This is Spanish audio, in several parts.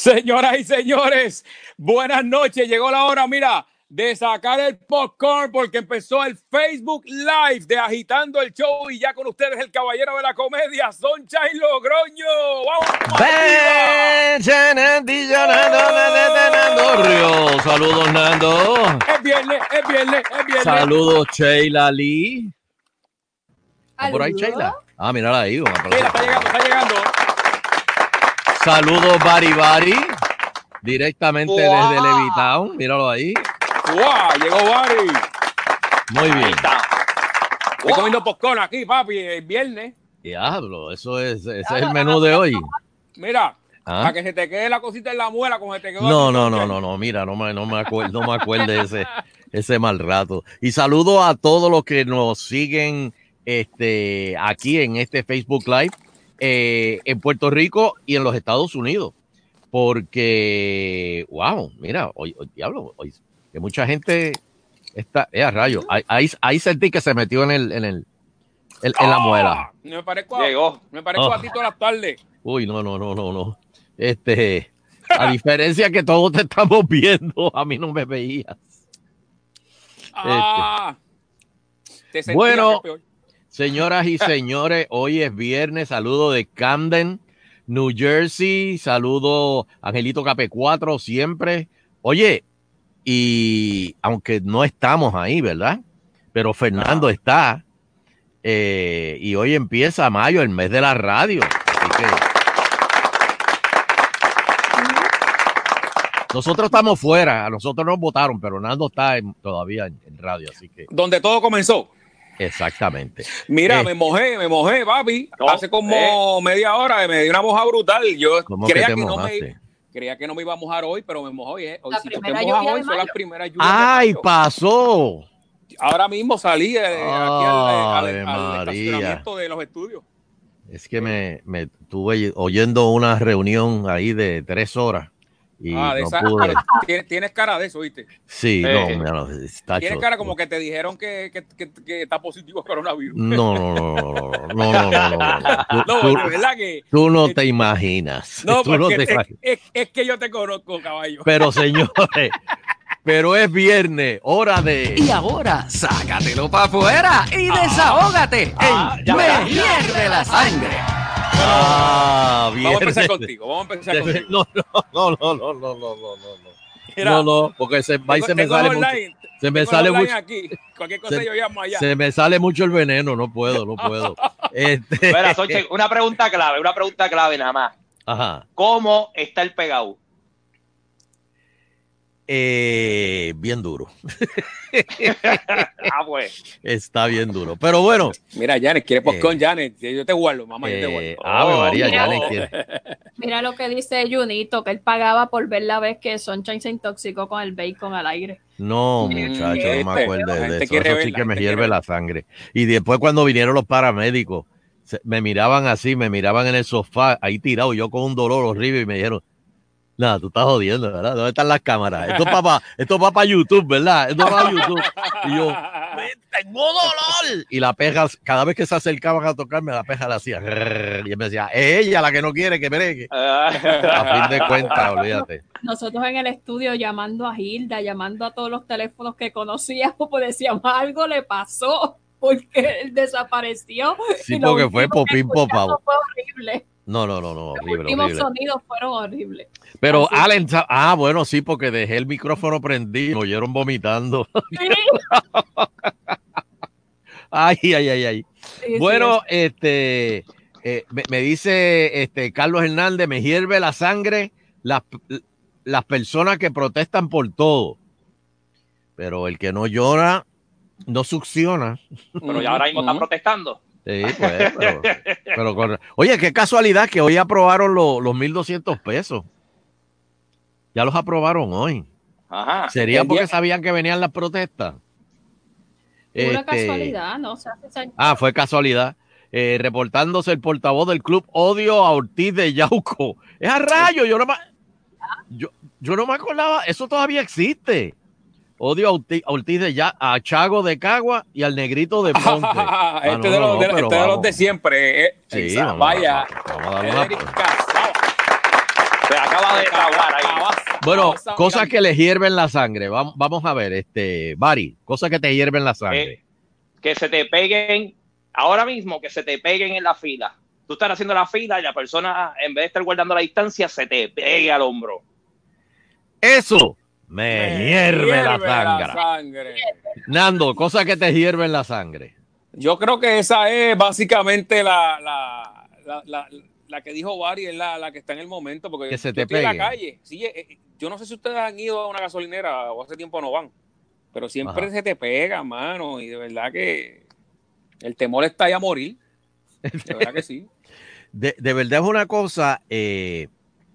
Señoras y señores, buenas noches. Llegó la hora, mira, de sacar el popcorn porque empezó el Facebook Live de Agitando el Show y ya con ustedes el caballero de la comedia, Sunshine Logroño. ¡Vamos Nando. Saludos, Nando. Es viernes. Saludos, Sheila Lee. ¿Está por ahí, Sheila? Ah, mírala ahí. Sheila, está llegando. Saludos, Bari, directamente desde Levitown. Míralo ahí. ¡Wow! Llegó Bari. Muy bien. Estoy comiendo popcorn aquí, papi, el viernes. Diablo, ese es el menú de hoy. Mira, para que se te quede la cosita en la muela, como se te quedó. No, mira, no me acuerdo ese mal rato. Y saludo a todos los que nos siguen aquí en este Facebook Live. En Puerto Rico y en los Estados Unidos, porque wow, mira, hoy que mucha gente está, a rayo, ahí sentí que se metió en la muela. Me parezco a ti todas las tardes. Uy, no. A diferencia que todos te estamos viendo, a mí no me veías. Bueno. Señoras y señores, hoy es viernes, saludo de Camden, New Jersey, saludo Angelito Cape4 siempre. Oye, y aunque no estamos ahí, ¿verdad? Pero Fernando está, y hoy empieza mayo, el mes de la radio. Así que nosotros estamos fuera, a nosotros nos votaron, pero Nando está todavía en radio, así que... Donde todo comenzó. Exactamente. Mira, me mojé, papi. Hace como media hora me dio una moja brutal. Yo creía que no me iba a mojar hoy, pero me mojó. Hoy si tú te mojas hoy, son las primeras lluvias. ¡Ay, pasó! Ahora mismo salí aquí al estacionamiento de los estudios. Es que me estuve oyendo una reunión ahí de 3 horas. Y no pude. Tienes cara de eso, ¿viste? Sí, está tienes cara como que te dijeron que está positivo coronavirus. No. De verdad que tú no te imaginas. No, porque es que yo te conozco, caballo. Pero señores, pero es viernes, hora de... Y ahora, sácatelo para afuera y desahógate Me Hierve la Sangre. Vamos a empezar contigo. No, porque se me sale mucho. Se me sale mucho. Aquí. Cualquier cosa yo llamo allá. Se me sale mucho el veneno, no puedo. Espera, Soche, una pregunta clave nada más. Ajá. ¿Cómo está el pegado? Bien duro. Pues. Está bien duro. Pero bueno. Mira, Janet, ¿quiere popcorn, Janet? Yo te guardo, mamá, yo te guardo. Ave María, Janet quiere. Mira lo que dice Junito, que él pagaba por ver la vez que Sunshine se intoxicó con el bacon al aire. No, muchacho, no me acuerdo de eso. Eso sí que me hierve la sangre. Y después cuando vinieron los paramédicos, me miraban así, me miraban en el sofá, ahí tirado, yo con un dolor horrible y me dijeron, nada, tú estás jodiendo, ¿verdad? ¿Dónde están las cámaras? Esto va para YouTube, ¿verdad? Esto va para YouTube. Y yo, tengo dolor. Y la peja, cada vez que se acercaban a tocarme, la peja la hacía. Y me decía, es ella la que no quiere que bregue. A fin de cuentas, olvídate. Nosotros en el estudio llamando a Hilda, llamando a todos los teléfonos que conocíamos, pues decíamos, algo le pasó, porque él desapareció. Sí, porque fue popín popao. Fue horrible. No, horrible. Los últimos sonidos fueron horribles. Pero así. Allen, bueno, sí, porque dejé el micrófono prendido, me oyeron vomitando. Sí. Ay. Sí, bueno, sí. Me dice Carlos Hernández, me hierve la sangre las personas que protestan por todo. Pero el que no llora, no succiona. Pero ya ahora mismo está protestando. Sí, pues, pero oye, qué casualidad que hoy aprobaron los 1,200 pesos. Ya los aprobaron hoy. Ajá. ¿Sería porque sabían que venían las protestas? Una casualidad, ¿no? Fue casualidad. Reportándose el portavoz del club Odio a Ortiz de Yauco. Es a rayo, yo no me acordaba, eso todavía existe. Odio a Ortiz a Chago de Cagua y al Negrito de Ponce. Este de los de siempre. Sí, vaya. Vamos a darle Se acaba de desahogar ahí. Bueno, cosas que le hierven la sangre. Vamos a ver, Bari, cosas que te hierven la sangre. Que se te peguen, ahora mismo, que se te peguen en la fila. Tú estás haciendo la fila y la persona, en vez de estar guardando la distancia, se te pegue al hombro. Eso me hierve la sangre. Nando, cosas que te hierven la sangre. Yo creo que esa es básicamente la que dijo Bari, es la que está en el momento, porque que se yo te estoy pegue en la calle. Sí, yo no sé si ustedes han ido a una gasolinera o hace tiempo no van, pero siempre se te pega, mano, y de verdad que el temor está ahí a morir. De verdad que sí. De verdad es una cosa que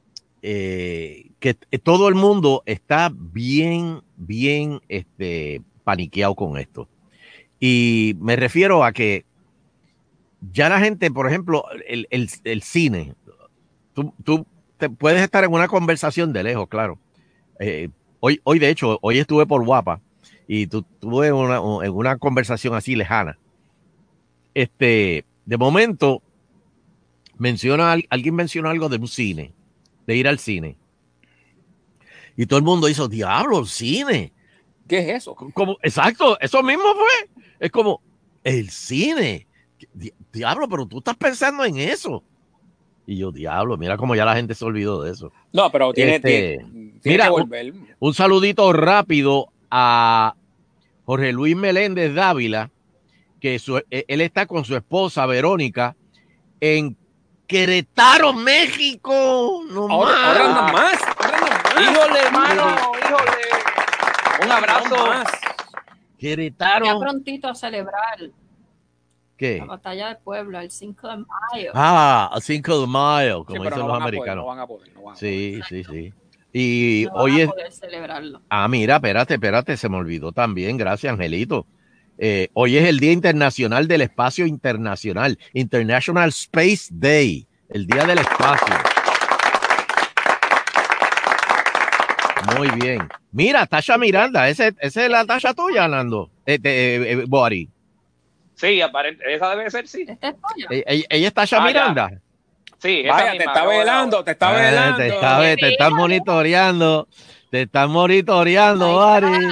todo el mundo está bien paniqueado con esto. Y me refiero a que ya la gente, por ejemplo, el cine, tú te puedes estar en una conversación de lejos, claro. Hoy de hecho, hoy estuve por Guapa y tuve en una conversación así lejana. De momento, alguien mencionó algo de un cine, de ir al cine. Y todo el mundo hizo, diablo, el cine. ¿Qué es eso? Exacto, eso mismo fue. Es como, el cine. Diablo, pero tú estás pensando en eso. Y yo, diablo, mira cómo ya la gente se olvidó de eso. No, pero tiene mira, que volver. Un saludito rápido a Jorge Luis Meléndez Dávila, que él está con su esposa Verónica en Querétaro, México. Ahora más. Híjole, hermano, híjole. Un abrazo. Querétaro. Ya prontito a celebrar. ¿Qué? La batalla de Puebla, el 5 de mayo. El 5 de mayo, como dicen los americanos. No van a poder. Sí. Y hoy es... poder celebrarlo. Mira, espérate, se me olvidó también, gracias, Angelito. Hoy es el Día Internacional del Espacio Internacional, International Space Day, el Día del Espacio. Muy bien. Mira, Tasha Miranda, esa es la Tasha tuya, Nando. Bori. Sí, esa debe ser, sí. ¿Ella es Tasha Miranda? Sí, vaya, te está velando. Te están monitoreando. Te están monitoreando, Bari.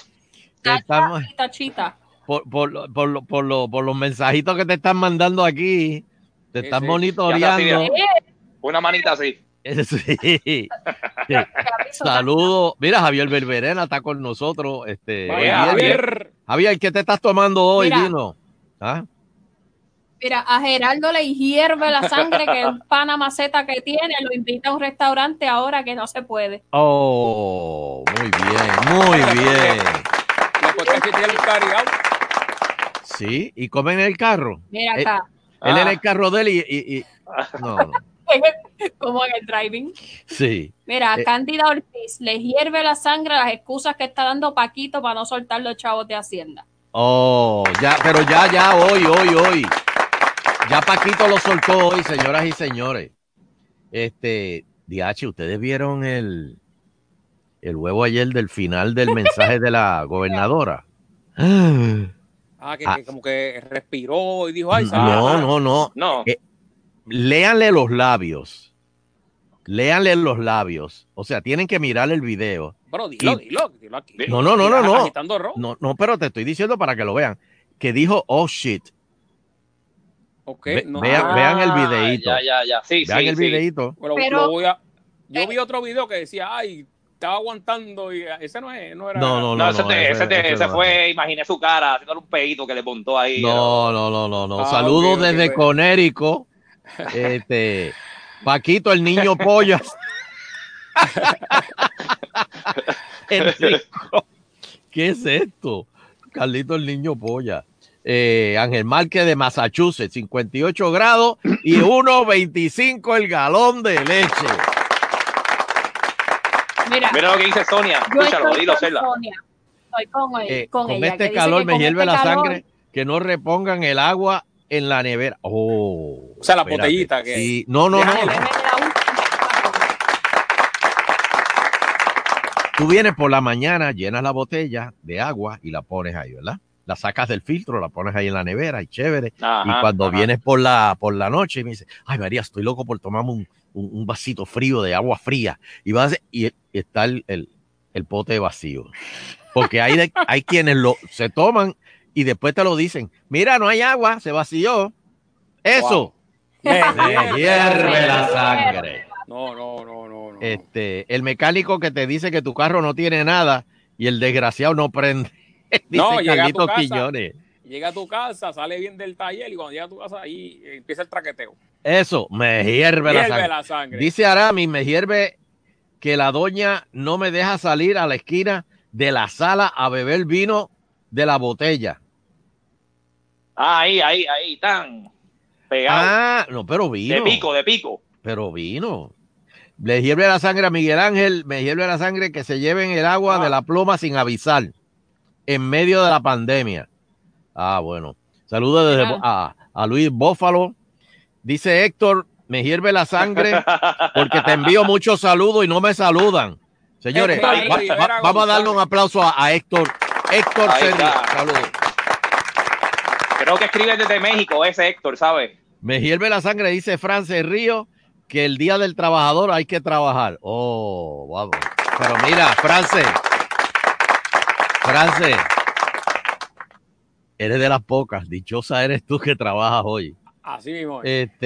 Tachita. Por los mensajitos que te están mandando aquí. Te están monitoreando. Una manita así. Sí. Saludos. Mira, Javier Berberena está con nosotros. Javier, ¿qué te estás tomando hoy? Vino. Mira, a Gerardo le hierve la sangre que un pana maceta que tiene, lo invita a un restaurante ahora que no se puede. Oh, muy bien. Sí, y comen en el carro. Mira acá. Él en el carro de él y no. Como en el driving. Sí. Mira, Cándida Ortiz le hierve la sangre las excusas que está dando Paquito para no soltar los chavos de Hacienda. Oh, pero ya, hoy. Ya Paquito lo soltó hoy, señoras y señores. DH, ¿ustedes vieron el huevo ayer del final del mensaje de la gobernadora? Que como que respiró y dijo, ay, no. Léanle los labios. O sea, tienen que mirar el video. Pero dilo aquí. No, pero te estoy diciendo para que lo vean. Que dijo, oh shit. Okay, vean el videíto. Ya. Sí, vean el videíto. Yo vi otro video que decía, ay, estaba aguantando y ese no era. No, ese fue, imaginé su cara haciéndole un pedito que le montó ahí. No. Saludos desde Conérico. Paquito, el niño polla. Enrico, ¿qué es esto? Carlito, el niño polla. Ángel Márquez de Massachusetts, 58 grados y 1.25 el galón de leche. Mira lo que dice Sonia. Escúchalo, dilo, Cela. Estoy con ella. Este calor me hierve la sangre. Que no repongan el agua en la nevera. O sea, la botellita. Que... Sí. No. Tú vienes por la mañana, llenas la botella de agua y la pones ahí, ¿verdad? la sacas del filtro, la pones ahí en la nevera y chévere. Ajá, y cuando ajá. vienes por la noche, me dice, ay María, estoy loco por tomarme un vasito frío de agua fría. Y está el pote vacío. Porque hay quienes se toman y después te lo dicen, mira, no hay agua, se vació. Eso. Wow. Me hierve la sangre. No. El mecánico que te dice que tu carro no tiene nada y el desgraciado no prende. No, dice Carlitos Quiñones. Llega a tu casa, sale bien del taller y cuando llega a tu casa ahí empieza el traqueteo. Eso, me hierve la sangre. Dice Arami, me hierve que la doña no me deja salir a la esquina de la sala a beber vino de la botella. Ahí, tan pegado. No, pero vino. De pico. Pero vino. Le hierve la sangre a Miguel Ángel, me hierve la sangre que se lleven el agua de la pluma sin avisar en medio de la pandemia. Bueno. Saludos desde a Luis Bófalo. Dice Héctor, me hierve la sangre porque te envío muchos saludos y no me saludan. Señores, vamos a darle un aplauso a Héctor. Héctor Serri, saludos. Creo que escribe desde México ese Héctor, ¿sabes? Me hierve la sangre, dice Frances Río, que el día del trabajador hay que trabajar. Vamos. Pero mira, Frances, eres de las pocas, dichosa eres tú que trabajas hoy. Así mismo.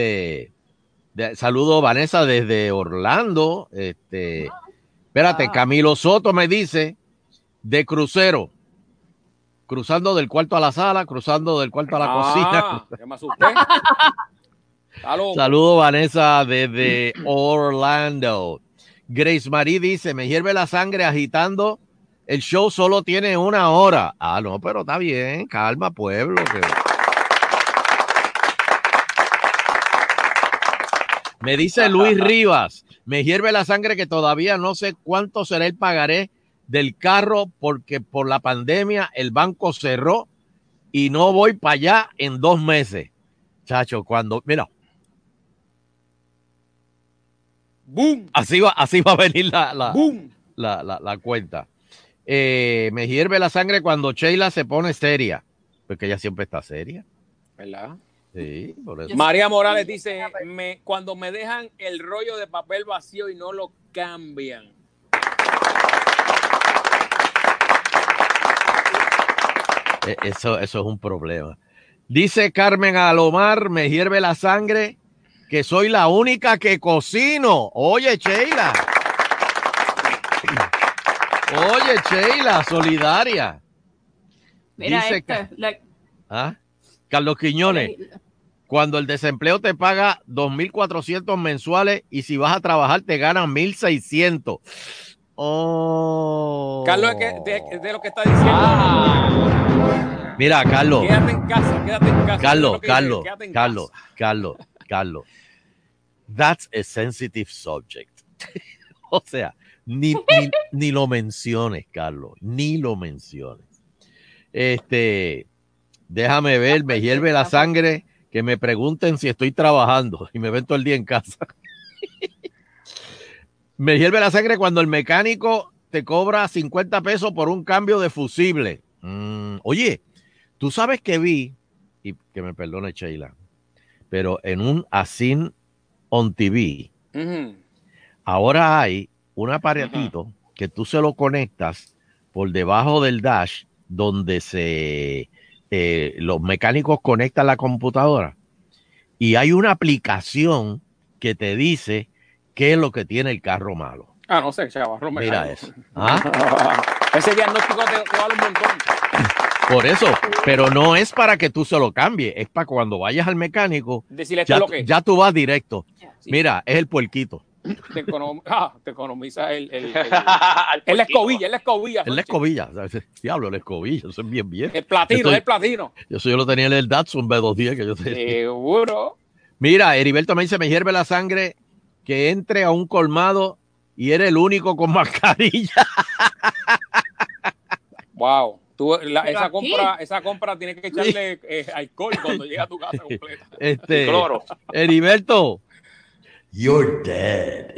Saludo Vanessa desde Orlando. Espérate, Camilo Soto me dice de crucero, cruzando del cuarto a la sala, cruzando del cuarto a la cocina. ¿Qué me asusté? Saludo Vanessa desde Orlando. Grace Marie dice, me hierve la sangre agitando. El show solo tiene 1 hora. No, pero está bien, calma, pueblo. Me dice Luis Rivas, me hierve la sangre que todavía no sé cuánto será el pagaré del carro porque por la pandemia el banco cerró y no voy para allá en 2 meses. Chacho, mira. ¡Boom! Así va a venir ¡Boom! la cuenta. Me hierve la sangre cuando Sheila se pone seria, porque ella siempre está seria. ¿Verdad? Sí, por eso. María Morales dice, cuando me dejan el rollo de papel vacío y no lo cambian. Eso es un problema. Dice Carmen Alomar, me hierve la sangre que soy la única que cocino. Oye, Sheila, solidaria. Mira, dice Carlos Quiñones, cuando el desempleo te paga 2,400 mensuales y si vas a trabajar te ganan 1,600. Carlos, de lo que está diciendo. Mira, Carlos. Quédate en casa. Carlos. That's a sensitive subject. O sea, ni lo menciones, Carlos. Ni lo menciones. Déjame ver, me hierve la sangre que me pregunten si estoy trabajando y me ven todo el día en casa. Me hierve la sangre cuando el mecánico te cobra 50 pesos por un cambio de fusible. Oye, tú sabes que vi, y que me perdone Sheila, pero en un Asin on TV, ahora hay un aparatito que tú se lo conectas por debajo del dash donde los mecánicos conectan la computadora y hay una aplicación que te dice qué es lo que tiene el carro malo. No sé, chaval. Mira eso. Ese diagnóstico te vale un montón. Por eso, pero no es para que tú se lo cambies, es para cuando vayas al mecánico, ya tú vas directo. Sí. Mira, es el puerquito. Te economiza la escobilla. Es la escobilla. Diablo, la escobilla. Eso es bien. El platino. Yo lo tenía en el Datsun B210 que yo tenía. Seguro. Mira, Heriberto me dice, me hierve la sangre que entre a un colmado y eres el único con mascarilla. Wow. Esa compra tienes que echarle alcohol cuando llega a tu casa completa. Cloro. Heriberto, you're dead.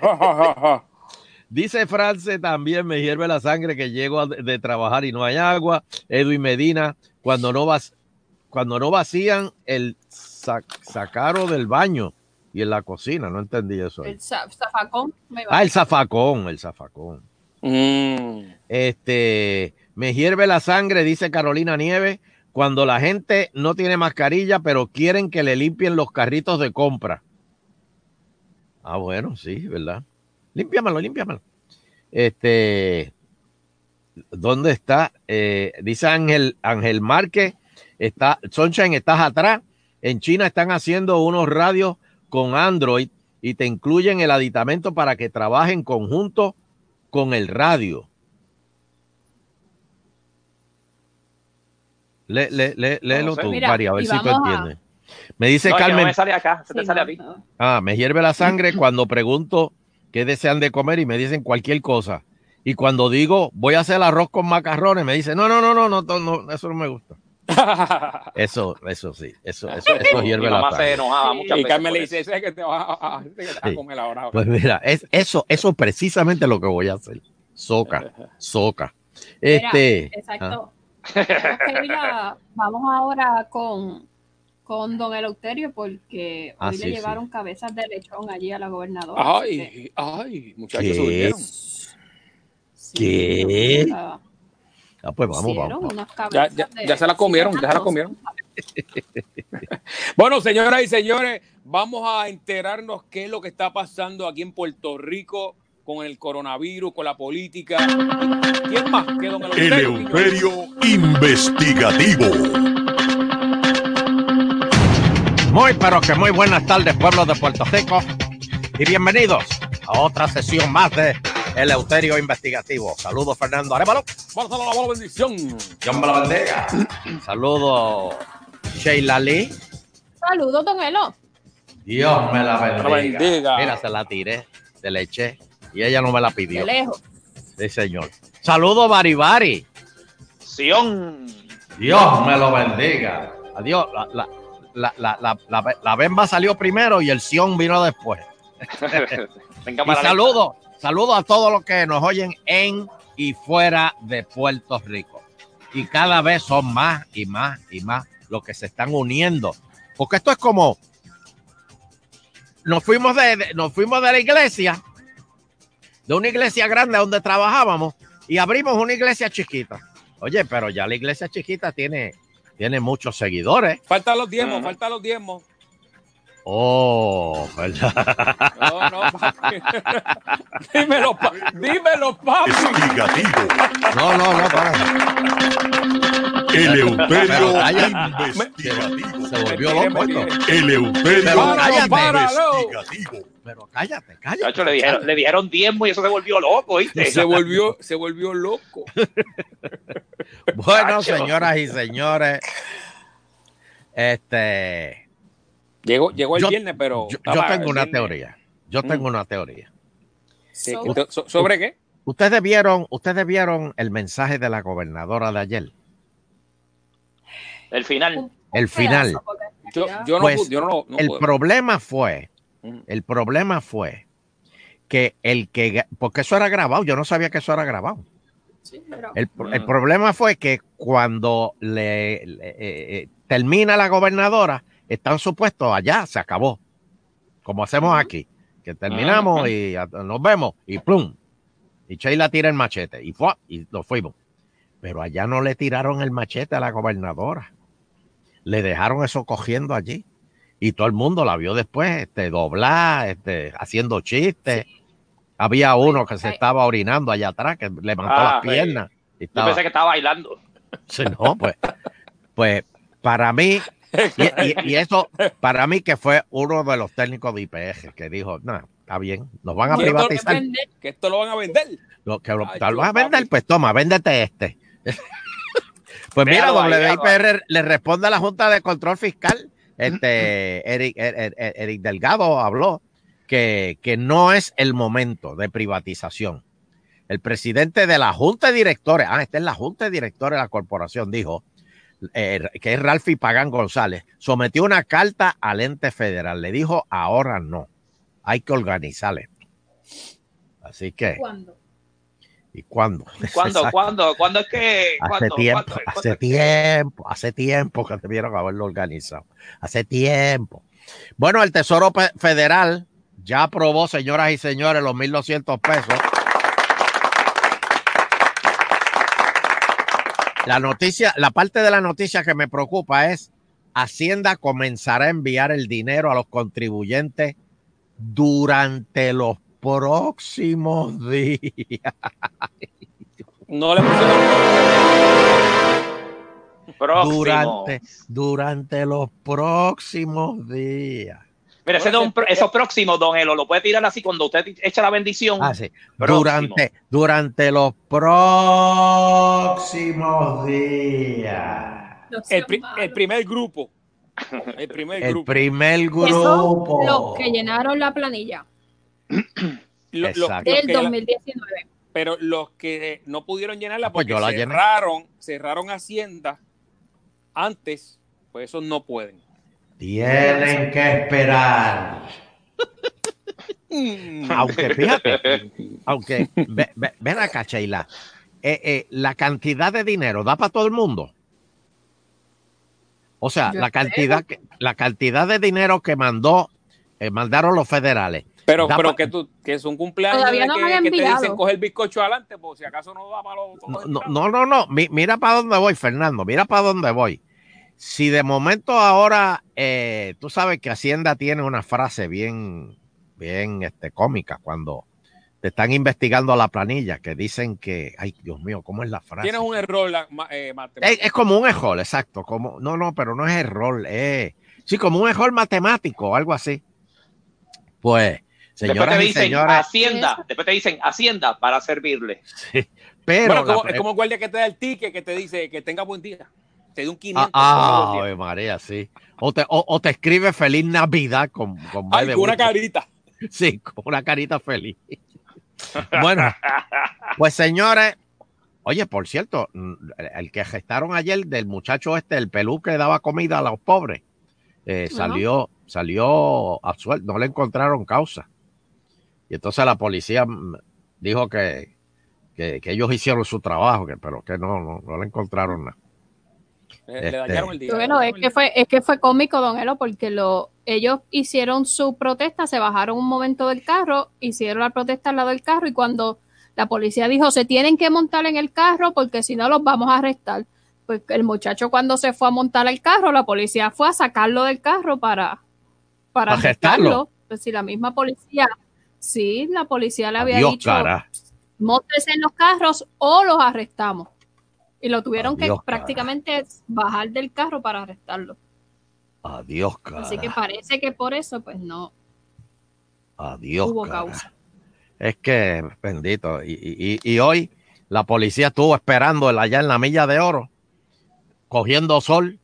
Dice France también, me hierve la sangre que llego de trabajar y no hay agua. Edwin Medina, cuando no vacían el sacaro del baño y en la cocina. No entendí eso. El zafacón. El zafacón. Me hierve la sangre, dice Carolina Nieves, cuando la gente no tiene mascarilla, pero quieren que le limpien los carritos de compra. Ah, bueno, sí, ¿verdad? Límpiamelo. ¿Dónde está? Dice Ángel Márquez, Sunshine, estás atrás. En China están haciendo unos radios con Android y te incluyen el aditamento para que trabaje en conjunto con el radio. Léelo tú, Mari, a ver si tú entiendes. Me dice Carmen. No me sale acá, se te sale a ti. Me hierve la sangre cuando pregunto qué desean de comer y me dicen cualquier cosa. Y cuando digo voy a hacer arroz con macarrones, me dicen no, eso no me gusta. Eso sí, eso hierve la sangre. Se enojaba muchas veces. Y Carmen le dice, ese es que te vas a comer ahora. Pues mira, eso precisamente lo que voy a hacer. Soca. Exacto. Vamos ahora con don Eleuterio, porque hoy le llevaron cabezas de lechón allí a la gobernadora. Ay, muchachos, se durmieron. ¿Qué? Pues vamos. Ya se la comieron, Bueno, señoras y señores, vamos a enterarnos qué es lo que está pasando aquí en Puerto Rico con el coronavirus, con la política. ¿Quién más que don Eleuterio? Eleuterio Investigativo. Muy buenas tardes, pueblo de Puerto Rico, y bienvenidos a otra sesión más de Eleuterio Investigativo. Saludos, Fernando Arévalo. Vamos a dar la bendición. Dios me la bendiga. Saludos, Sheila Lee. Saludos, don Elo. Dios me la bendiga. Mira, se la tiré, se le eché y ella no me la pidió. De lejos. Sí, señor. Saludos, Baribari. Sion. Dios me lo bendiga. Adiós. La Bemba salió primero y el Sion vino después. Y saludos a todos los que nos oyen en y fuera de Puerto Rico. Y cada vez son más y más los que se están uniendo. Porque esto es como nos fuimos de la iglesia, de una iglesia grande donde trabajábamos, y abrimos una iglesia chiquita. Oye, pero ya la iglesia chiquita tiene muchos seguidores. Faltan los diezmos. Oh, ¿verdad? No, papi. Dímelo, papi. Investigativo. No, para. Eleuterio Investigativo. Se volvió loco esto. Eleuterio Investigativo. Pero cállate. Chacho, le dijeron diezmo y eso se volvió loco, ¿viste? Se volvió loco. Bueno, señoras y señores, Llegó el viernes, pero yo tengo una teoría. ¿Sobre qué? ¿Ustedes vieron el mensaje de la gobernadora de ayer? El final. El problema fue que porque eso era grabado, yo no sabía que eso era grabado. Sí, el problema fue que cuando termina la gobernadora, están supuestos allá, se acabó. Como hacemos aquí, que terminamos y nos vemos y plum. Y Sheila tira el machete y nos fuimos. Pero allá no le tiraron el machete a la gobernadora. Le dejaron eso cogiendo allí. Y todo el mundo la vio después, doblar, haciendo chistes. Había uno que se estaba orinando allá atrás, que levantó las piernas. Yo pensé que estaba bailando. Sí, no, pues para mí, y eso, para mí que fue uno de los técnicos de IPF que dijo, no, está bien, nos van a privatizar. Que esto lo van a vender. Lo van a vender, pues toma, véndete este. Pues mira, WIPR le responde a la Junta de Control Fiscal, Eric Delgado habló que no es el momento de privatización. El presidente de la Junta de Directores, esta es la Junta de Directores de la corporación, dijo, que es Ralfi Pagán González, sometió una carta al ente federal. Le dijo, ahora no, hay que organizar esto. Así que, ¿cuándo? ¿Y cuándo? ¿Cuándo es que? Hace tiempo que debieron haberlo organizado. Hace tiempo. Bueno, el Tesoro Federal ya aprobó, señoras y señores, los 1,200 pesos. La parte de la noticia que me preocupa es: Hacienda comenzará a enviar el dinero a los contribuyentes durante los próximos días. No le pusieron durante los próximos días. Mira, esos próximos, don Elo, lo puede tirar así cuando usted echa la bendición. Sí. Durante los próximos días. El primer grupo. El primer grupo. Los que llenaron la planilla. Del 2019. Pero los que no pudieron llenarla pues porque cerraron Hacienda antes, pues esos no pueden. Tienen que esperar. Aunque fíjate, ven acá, Sheila, la cantidad de dinero da para todo el mundo. O sea, la cantidad de dinero que mandaron los federales. Pero que es un cumpleaños todavía no que te dicen coger el bizcocho adelante, pues si acaso no da para los... No. Mira para dónde voy, Fernando. Mira para dónde voy. Si de momento ahora, tú sabes que Hacienda tiene una frase bien cómica cuando te están investigando la planilla, que dicen que, ay, Dios mío, ¿cómo es la frase? Tienes un error matemático. Es como un error, exacto. Pero no es error. Sí, como un error matemático o algo así. Pues, señoras y señores. Después te dicen Hacienda para servirle. Sí, pero bueno, es como el guardia que te da el ticket, que te dice que tenga buen día. Te da un 500. Ay, María, sí. O te escribe Feliz Navidad con una carita. Sí, con una carita feliz. Bueno, pues señores, oye, por cierto, el que gestaron ayer del muchacho el pelú que daba comida a los pobres, salió absuelto, no le encontraron causa. Y entonces la policía dijo que ellos hicieron su trabajo, pero que no le encontraron nada. Le dañaron el día. Bueno, es que fue cómico, don Elo, porque ellos hicieron su protesta, se bajaron un momento del carro, hicieron la protesta al lado del carro, y cuando la policía dijo se tienen que montar en el carro porque si no los vamos a arrestar, pues el muchacho cuando se fue a montar el carro, la policía fue a sacarlo del carro para arrestarlo. Pues si la misma policía, sí, la policía le había dicho, móntese en los carros o los arrestamos. Y lo tuvieron que prácticamente bajar del carro para arrestarlo. Adiós, cara. Así que parece que por eso, pues no. Adiós, hubo cara. Causa. Es que, bendito. Y hoy la policía estuvo esperando allá en la Milla de Oro, cogiendo sol.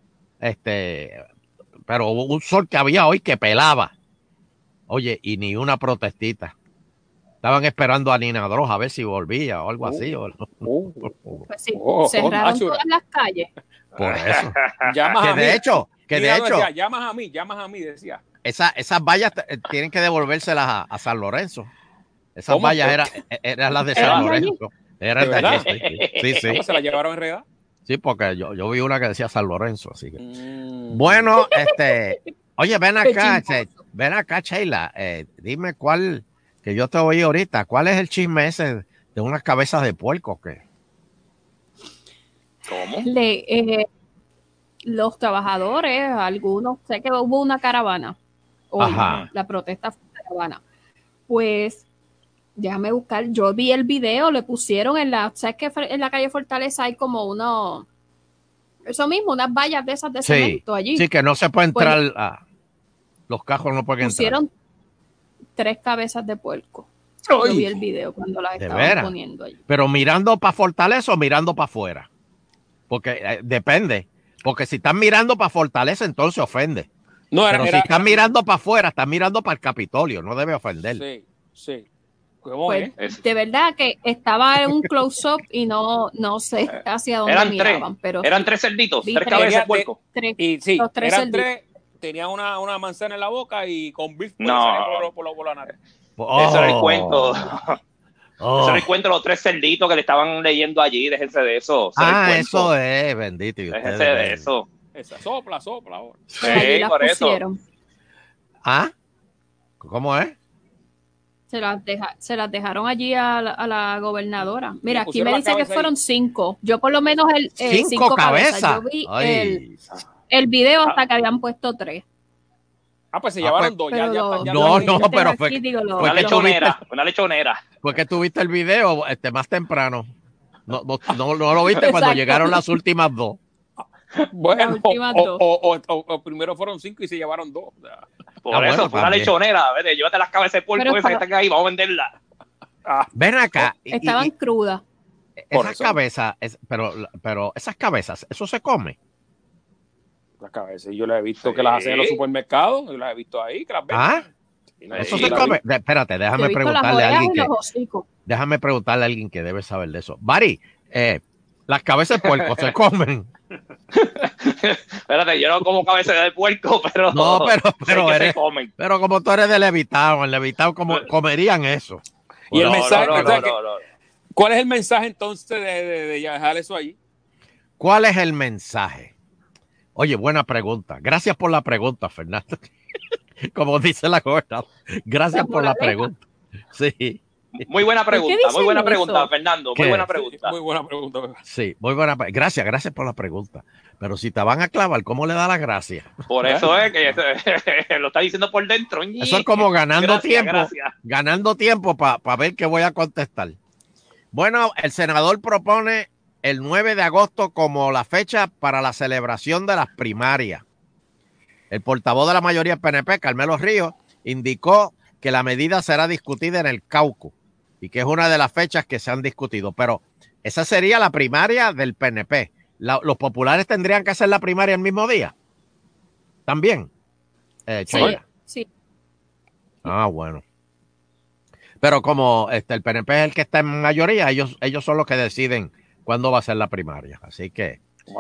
Pero un sol que había hoy que pelaba. Oye, y ni una protestita. Estaban esperando a Nina Droz a ver si volvía o algo así. Pues sí, cerraron todas las calles. Por eso. De hecho, decía, llamas a mí, decía. Esas vallas tienen que devolvérselas a San Lorenzo. Esas vallas eran las de San Lorenzo. Eran de allí. Sí. ¿Cómo se las llevaron enredadas? Sí, porque yo vi una que decía San Lorenzo, así que. Bueno, oye, ven acá, Sheila, dime cuál, que yo te oí ahorita, ¿cuál es el chisme ese de unas cabezas de puerco? ¿Cómo? Los trabajadores, algunos, sé que hubo una caravana hoy, la protesta fue una caravana. Pues, déjame buscar, yo vi el video, le pusieron ¿sabes que en la calle Fortaleza hay como eso mismo, unas vallas de esas de cemento allí? Sí, que no se puede entrar, los cajos no pueden pusieron entrar. 3 cabezas de puerco. Yo vi el video cuando las estaban poniendo allí. Pero mirando para Fortaleza o mirando para afuera. Porque depende. Porque si están mirando para Fortaleza, entonces ofende. Pero si están mirando para afuera, están mirando para el Capitolio, no debe ofender. Sí. Pues, de verdad que estaba en un close-up y no sé hacia dónde miraban. Pero eran 3 cerditos, 3 cabezas de puerco. Los 3 eran 3, tenía una manzana en la boca y con beef por la nariz. Eso era el cuento. Ese recuento de los 3 cerditos que le estaban leyendo allí, déjense de eso. Eso es, bendito. Déjense de eso. Esa, sopla ahora. Sí, por eso. ¿Cómo es? Se las dejaron allí a la gobernadora. Mira, aquí me dice que fueron 5. Yo por lo menos 5 cabezas. Yo vi el video hasta que habían puesto 3. Pues se llevaron 2. Pero fue una lechonera. Fue que tuviste el video más temprano. No lo viste cuando llegaron las últimas 2. Bueno, o primero fueron 5 y se llevaron 2. Por eso, fue una lechonera. Vete, llévate las cabezas de puerco esas que están ahí, vamos a venderlas. Ven acá. Estaban crudas. Esas cabezas, pero esas cabezas, ¿eso se come? Las cabezas, yo las he visto que las hacen en los supermercados, yo las he visto ahí, que las venden. Eso se come. Espérate, déjame preguntarle a alguien que debe saber de eso. Bari, las cabezas de puerco se comen. Espérate, yo no como cabezas de puerco, pero se comen. Pero como tú eres de Levittown, en Levittown comerían eso. Y el mensaje, ¿cuál es el mensaje entonces de dejar eso allí? ¿Cuál es el mensaje? Oye, buena pregunta. Gracias por la pregunta, Fernando. Como dice la gobernadora. Gracias por la pregunta. Sí. Muy buena pregunta, Fernando. Muy buena pregunta. Muy buena pregunta. Sí, muy buena. Gracias por la pregunta. Pero si te van a clavar, ¿cómo le da la gracia? Por eso es que lo está diciendo por dentro. Eso es como ganando tiempo. Ganando tiempo para ver qué voy a contestar. Bueno, el senador propone el 9 de agosto como la fecha para la celebración de las primarias. El portavoz de la mayoría PNP, Carmelo Ríos, indicó que la medida será discutida en el caucus y que es una de las fechas que se han discutido. Pero esa sería la primaria del PNP. ¿Los populares tendrían que hacer la primaria el mismo día? ¿También? Sí. Bueno. Pero como el PNP es el que está en mayoría, ellos son los que deciden cuándo va a ser la primaria. Así que,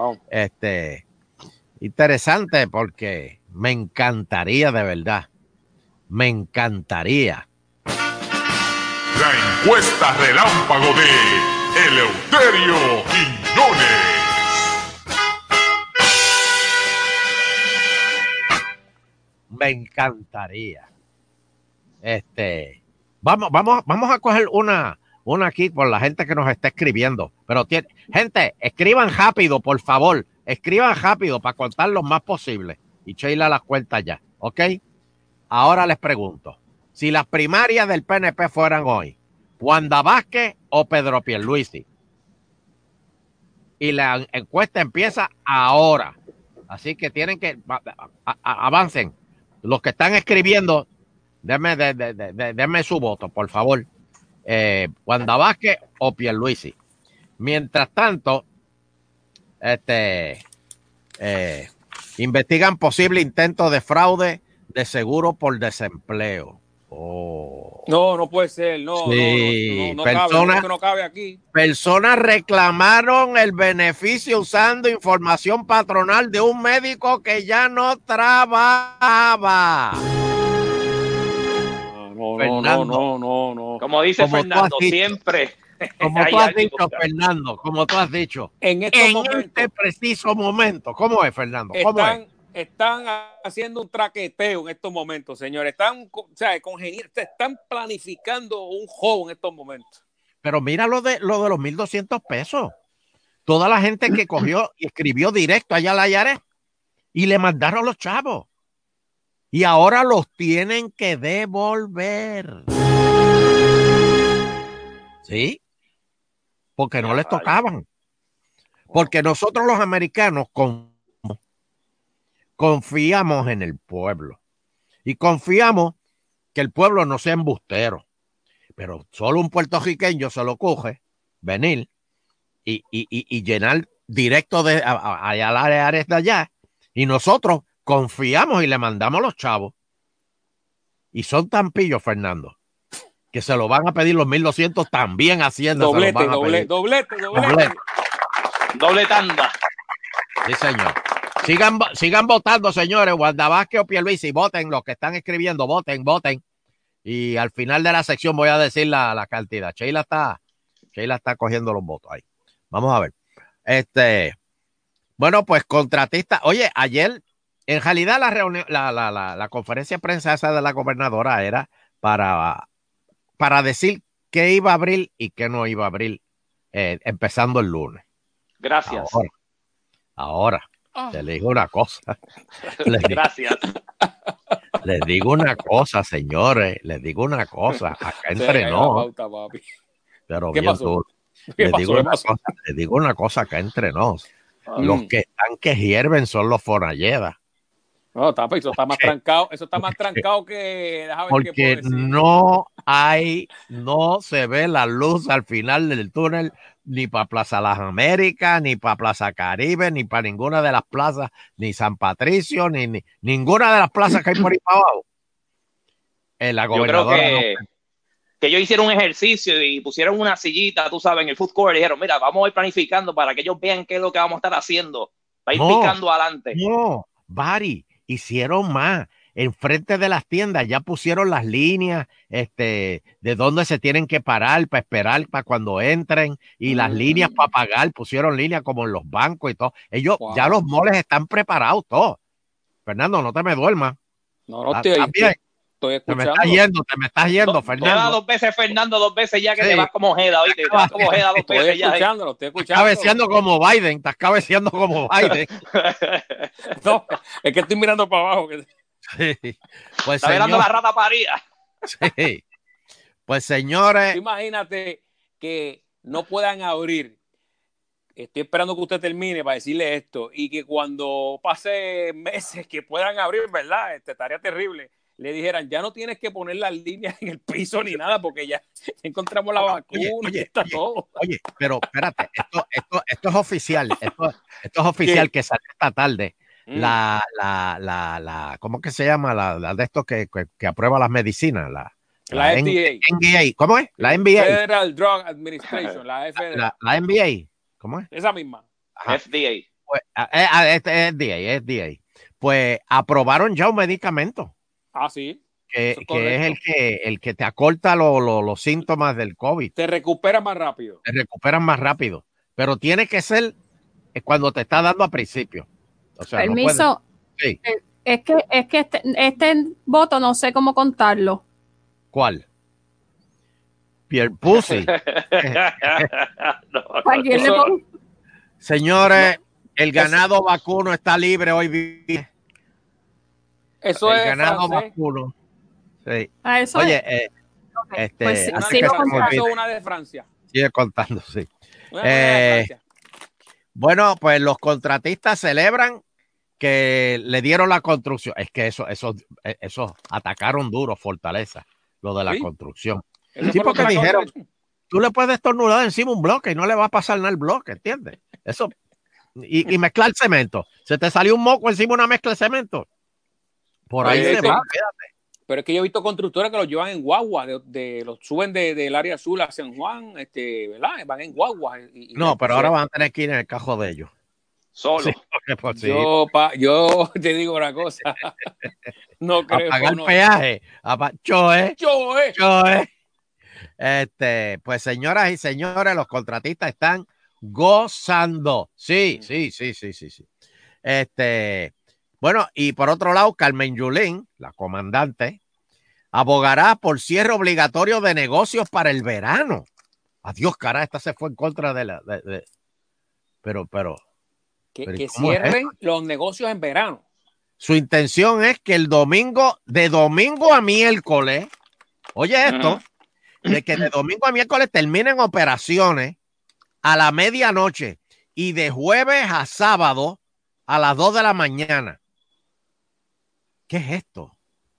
interesante porque me encantaría de verdad. Me encantaría. La encuesta relámpago de Eleuterio Quiñones. Me encantaría. Vamos a coger una aquí por la gente que nos está escribiendo. Pero gente, escriban rápido, por favor. Escriban rápido para contar lo más posible. Y Sheila las cuenta ya, ¿ok? Ahora les pregunto, si las primarias del PNP fueran hoy, ¿Wanda Vázquez o Pedro Pierluisi? Y la encuesta empieza ahora. Así que tienen que avancen. Los que están escribiendo, denme su voto, por favor. Wanda Vázquez o Pierluisi. Mientras tanto, investigan posible intento de fraude de seguro por desempleo. No puede ser. No cabe aquí. Personas reclamaron el beneficio usando información patronal de un médico que ya no trabajaba. No. Como dice Fernando, siempre. Como tú has dicho, Fernando, en este preciso momento. ¿Cómo es, Fernando? Están haciendo un traqueteo en estos momentos, señores. Están planificando un juego en estos momentos. Pero mira lo de los 1,200 pesos. Toda la gente que cogió y escribió directo allá a la IARES y le mandaron los chavos. Y ahora los tienen que devolver. ¿Sí? Porque no les tocaban. Porque nosotros los americanos confiamos en el pueblo y confiamos que el pueblo no sea embustero, pero solo un puertorriqueño se lo coge venir y llenar directo allá al área de allá, y nosotros confiamos y le mandamos los chavos y son tan pillos, Fernando, que se lo van a pedir los 1,200 también haciendo doblete. Doble tanda. Sí, señor. Sigan votando, señores. Wanda Vázquez o Pierluisi, voten. Los que están escribiendo, voten. Y al final de la sección voy a decir la cantidad. Sheila está cogiendo los votos ahí. Vamos a ver. Bueno, pues contratista. Oye, ayer, en realidad la reunión, la conferencia de prensa esa de la gobernadora era para decir qué iba a abrir y qué no iba a abrir, empezando el lunes. Gracias. Ahora, te digo una cosa. Gracias. Les digo una cosa, señores. Les digo una cosa. Acá entre nos. Pero bien duro. Les digo una cosa acá entre nos. Los que están que hierven son los Fonalleda. No, eso está más trancado. Eso está más trancado que. Porque no se ve la luz al final del túnel, ni para Plaza Las Américas, ni para Plaza Caribe, ni para ninguna de las plazas, ni San Patricio, ni ninguna de las plazas que hay por ahí para abajo. La gobernadora. Yo creo que ellos hicieron un ejercicio y pusieron una sillita, tú sabes, en el food court y dijeron, mira, vamos a ir planificando para que ellos vean qué es lo que vamos a estar haciendo, para ir picando adelante. No, Bari, hicieron más. Enfrente de las tiendas ya pusieron las líneas de dónde se tienen que parar para esperar para cuando entren, y las líneas para pagar, pusieron líneas como en los bancos y todo. Ellos, ya los moles están preparados todos. Fernando, no te me duermas. No, estoy escuchando. Te me estás yendo, Fernando. Dos veces, Fernando, dos veces ya que te vas como Jeda, ¿oíste? Te vas como Jeda dos veces ya. Estoy escuchando. Estás cabeceando como Biden, No, es que estoy mirando para abajo. Sí. Pues, está mirando la rata parida. Sí. Pues, señores. Imagínate que no puedan abrir. Estoy esperando que usted termine para decirle esto, y que cuando pase meses que puedan abrir, ¿verdad? Estaría terrible. Le dijeran, ya no tienes que poner las líneas en el piso ni nada, porque ya encontramos la vacuna, está todo. Oye, pero espérate, esto es oficial. Esto es oficial. ¿Qué? Que salió esta tarde. ¿Cómo que se llama? La de estos que aprueba las medicinas. La FDA. NBA. ¿Cómo es? La NBA. Federal Drug Administration. La NBA. ¿Cómo es? Esa misma. Ajá. FDA. Pues, FDA. Pues aprobaron ya un medicamento. Ah, sí. Que es el que te acorta los síntomas del COVID. Te recuperas más rápido. Pero tiene que ser cuando te está dando a principio. O sea, permiso. No sí. Es que este voto no sé cómo contarlo. ¿Cuál? Pierpussy. Señores, el ganado vacuno está libre hoy día. Eso el es ganado francés. vacuno. Sí. Eso Oye, okay. Pues una de Francia. Sigue contando, sí. Bueno, pues los contratistas celebran que le dieron la construcción. Es que eso atacaron duro Fortaleza, lo de la construcción. Sí, porque dijeron, tú le puedes estornudar encima un bloque y no le va a pasar nada al bloque, ¿entiendes? Eso. Y mezclar cemento. Se te salió un moco encima una mezcla de cemento. Por ahí se va, quédate. Pero es que yo he visto constructores que los llevan en guagua, los suben del área azul a San Juan, ¿verdad? Van en guagua. No, pero ahora van a tener que ir en el cajón de ellos. Solo. Sí, pues, sí. Yo te digo una cosa. No creo. A pagar el peaje. Choe. Pues señoras y señores, los contratistas están gozando. Sí. Bueno, y por otro lado, Carmen Yulín, la comandante, abogará por cierre obligatorio de negocios para el verano. Adiós, cara, esta se fue en contra de la... Pero que cierren los negocios en verano. Su intención es que de domingo a miércoles, oye esto, de que de domingo a miércoles terminen operaciones a la medianoche y de jueves a sábado a las 2 de la mañana. ¿Qué es esto?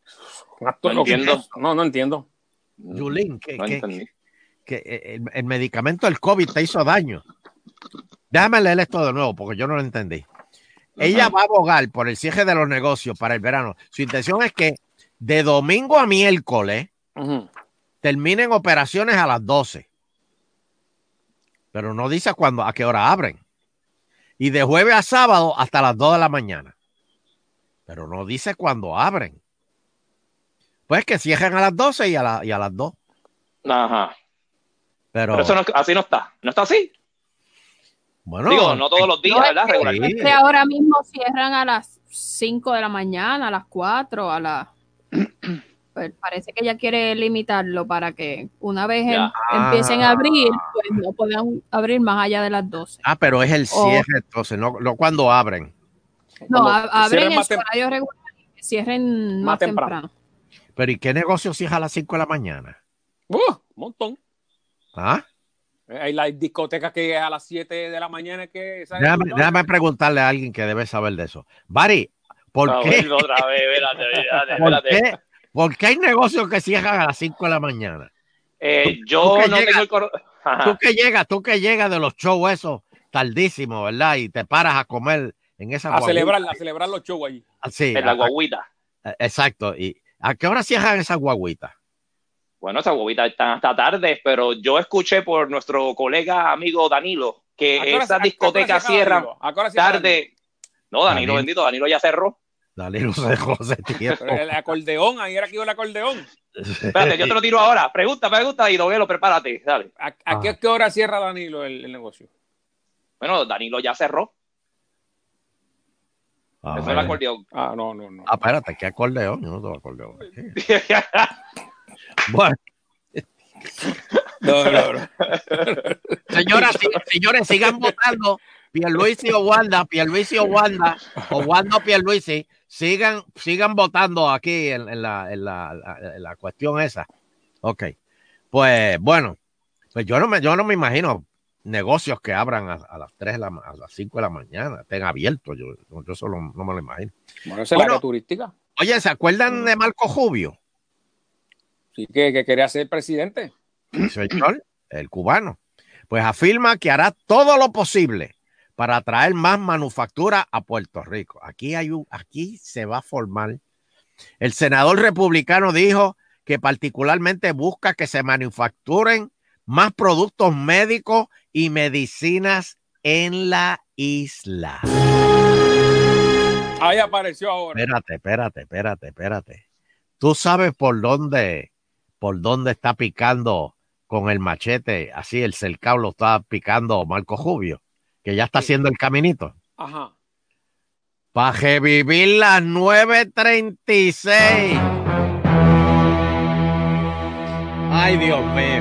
No entiendo. Yulín, que el medicamento del COVID te hizo daño. Déjame leer esto de nuevo porque yo no lo entendí. Ella va a abogar por el cierre de los negocios para el verano. Su intención es que de domingo a miércoles terminen operaciones a las 12. Pero no dice a qué hora abren. Y de jueves a sábado hasta las 2 de la mañana. Pero no dice cuándo abren. Pues que cierren a las 12 y a las 2. Ajá. Pero eso no, así no está. ¿No está así? Bueno, digo, no todos los días, ¿verdad? Regularmente. Es que ahora mismo cierran a las 5 de la mañana, a las 4, a las... Pues parece que ella quiere limitarlo para que una vez empiecen a abrir, pues no puedan abrir más allá de las 12. Pero es el cierre, entonces, no cuando abren. No, abren en su horario regular y cierren más temprano. Pero ¿y qué negocio cierra a las 5 de la mañana? Un montón. Hay las discotecas que a las 7 de la mañana que... Déjame preguntarle a alguien que debe saber de eso. Bari, ¿por qué? Otra vez, espérate. ¿Por qué hay negocios que cierran a las 5 de la mañana? Yo no tengo el Tú que llegas de los shows esos tardísimos, ¿verdad? Y te paras a comer en esa guaguita. A celebrar los shows allí. Sí, en la guaguita. Exacto. ¿Y a qué hora cierran esas guaguitas? Bueno, esas guaguitas están hasta tarde, pero yo escuché por nuestro colega amigo Danilo que esas discotecas cierran tarde. No, Danilo, bendito, Danilo ya cerró. Danilo cerró ese tiempo. El acordeón, ahí era que iba el acordeón. Espérate, yo te lo tiro ahora. Pregunta, y Doguelo, prepárate, dale. ¿A qué hora cierra Danilo el negocio? Bueno, Danilo ya cerró. Eso es el acordeón. No. Espérate, ¿qué acordeón? Yo no tengo acordeón. Bueno. No. Señores, sigan votando. Pierluisi o Wanda, o Wanda o Pierluisi, sigan votando aquí en la cuestión esa. Ok. Pues bueno, pues yo no me imagino negocios que abran a las 3 a las 5 de la mañana, estén abiertos. Yo eso no me lo imagino. Bueno, esa es la área turística. Oye, ¿se acuerdan de Marco Rubio? Sí, que quería ser presidente. Señor, el cubano. Pues afirma que hará todo lo posible para traer más manufactura a Puerto Rico. Aquí se va a formar. El senador republicano dijo que particularmente busca que se manufacturen más productos médicos y medicinas en la isla. Ahí apareció ahora. Espérate. ¿Tú sabes por dónde está picando con el machete? Así el cercado lo está picando Marco Rubio, que ya está haciendo el caminito. Ajá. Para revivir las 936. Ay, Dios mío.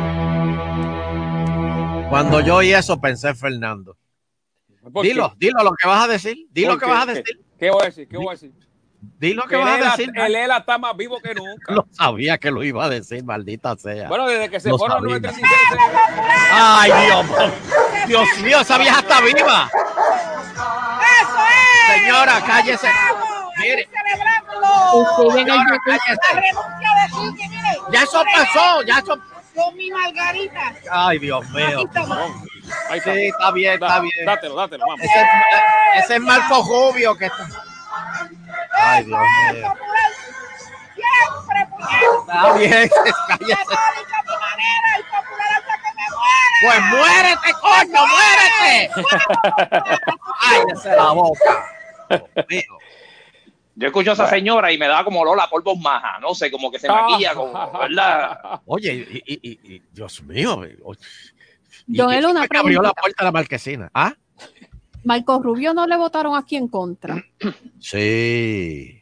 Cuando yo oí eso pensé en Fernando. Dilo lo que vas a decir. ¿Qué voy a decir? Dilo que vas a decir. El ELA está más vivo que nunca. Lo sabía que lo iba a decir, maldita sea. Bueno, desde que se fueron 936. Ay, Dios mío, esa vieja está viva. ¡Eso es! Señora, cállese. Mire. Señora, cállese. Ya eso pasó, Con mi margarita. Ay, Dios mío. Ahí sí, está bien. Dátelo, vamos. Ese es Marco Rubio que está. Ay, Dios mío. Siempre, está bien, cállese. Pues muérete, coño, muérete. Ay, esa es la boca. Dios mío. Yo escucho a esa señora y me da como Lola polvos maja, no sé, como que se maquilla, ¿verdad? Oye, y Dios mío. Don Elo, una pregunta. Abrió la puerta a la marquesina. Marco Rubio no le votaron aquí en contra. Sí.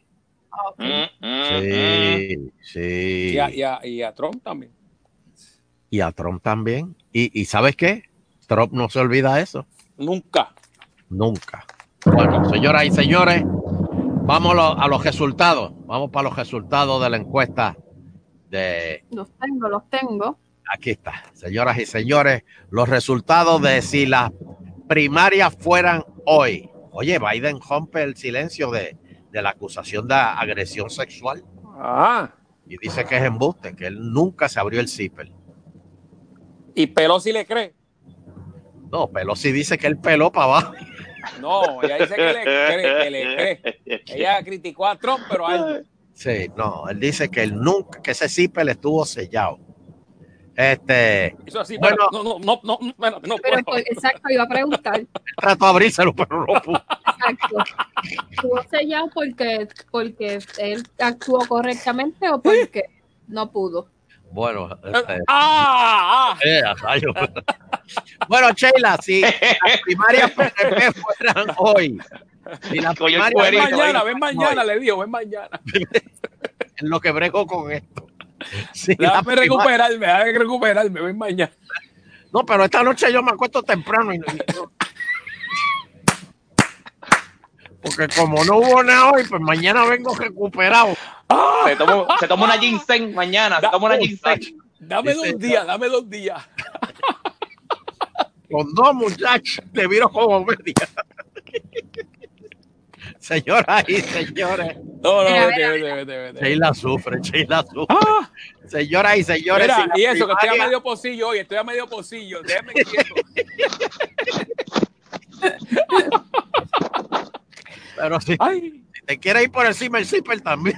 Sí. Y a Trump también. Y a Trump también. ¿Y sabes qué? Trump no se olvida eso. Nunca. Bueno, señoras y señores, vamos a los resultados. Vamos para los resultados de la encuesta de... Los tengo. Aquí está. Señoras y señores, los resultados de si las primarias fueran hoy. Oye, Biden rompe el silencio de la acusación de agresión sexual. Y dice que es embuste, que él nunca se abrió el zipper. ¿Y Pelosi le cree? No, Pelosi dice que él peló para abajo. No, ella dice que le cree. Ella criticó a Trump, pero a él. Sí, no, él dice que él nunca, que ese zipper estuvo sellado. Eso así, bueno, no, pero pues, exacto, iba a preguntar. Él trató de abrírselo, pero no pudo. Exacto. Estuvo sellado porque él actuó correctamente o porque no pudo. Bueno, bueno, Sheila, si las primarias PNP fueran hoy, si las primarias ven mañana, le digo, ven mañana. En lo que brego con esto. Si déjame recuperarme, ven mañana. No, pero esta noche yo me acuesto temprano porque como no hubo nada hoy, pues mañana vengo recuperado. Se toma una ginseng mañana. Dame 2 días, dame 2 días. Con 2 muchachos, te viro como media. Señoras y señores. Vete. Sheila sufre. Señoras y señores. Mira, y eso, que estoy a medio pocillo hoy, déjame quieto. Pero si te quieres ir por encima el zipper también.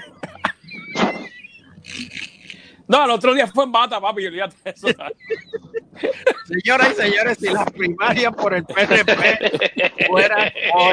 No, el otro día fue en bata, papi, olvídate eso. Señoras y señores, si las primarias por el PNP fueran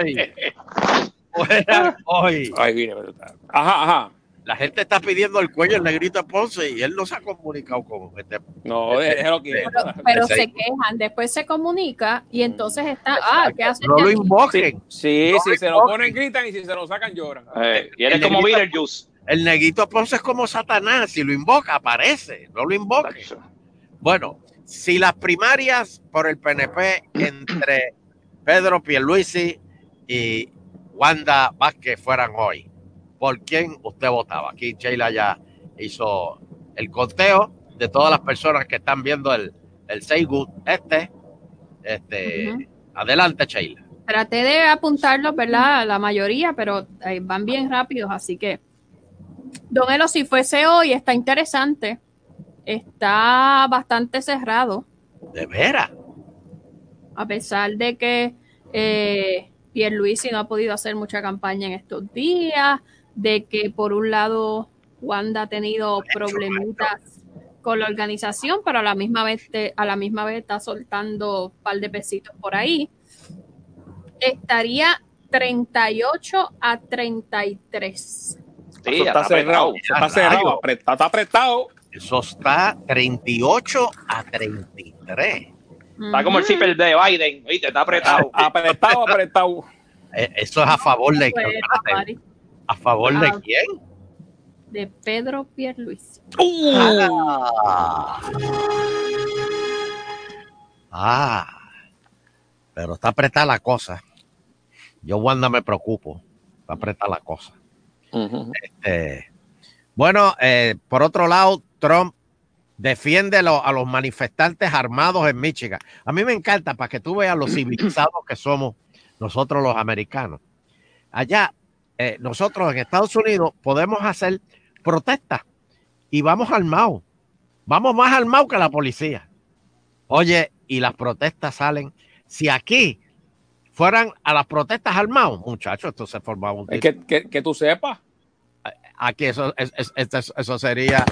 hoy. Ay, mire, ajá. La gente está pidiendo el cuello del Negrito Ponce y él no se ha comunicado con este. No, déjalo que. Pero se quejan, después se comunica y entonces está. ¿Qué hacen? No lo invoquen. Sí, si se lo ponen, gritan y si se lo sacan, lloran. Y eres como Beetlejuice. El Negrito Ponce es como Satanás. Si lo invoca, aparece. No lo invoque. Bueno, si las primarias por el PNP entre Pedro Pierluisi y Wanda Vázquez fueran hoy, ¿por quién usted votaba? Aquí Sheila ya hizo el conteo de todas las personas que están viendo el Say Good. Adelante, Sheila. Traté de apuntarlos, ¿verdad? La mayoría, pero van bien rápidos, así que Don Elo, si fuese hoy, está interesante. Está bastante cerrado. ¿De veras? A pesar de que Pierluisi no ha podido hacer mucha campaña en estos días, de que por un lado Wanda ha tenido problemitas con la organización, pero a la misma vez está soltando un par de pesitos por ahí. Estaría 38-33. Sí, está cerrado. Está apretado. Eso está 38-33. Está como el zipper de Biden, ¿viste? Está apretado. Apretado. Eso es a favor de quién. ¿A favor de quién? De Pedro Pierluisi. Pero está apretada la cosa. Yo, Wanda, me preocupo. Está apretada la cosa. Bueno, por otro lado, Trump defiende a los manifestantes armados en Michigan. A mí me encanta, para que tú veas lo civilizados que somos nosotros los americanos. Allá, nosotros en Estados Unidos podemos hacer protestas y vamos armados. Vamos más armados que la policía. Oye, y las protestas salen. Si aquí fueran a las protestas armados, muchachos, esto se formaba un tiro. Que tú sepas. Aquí eso sería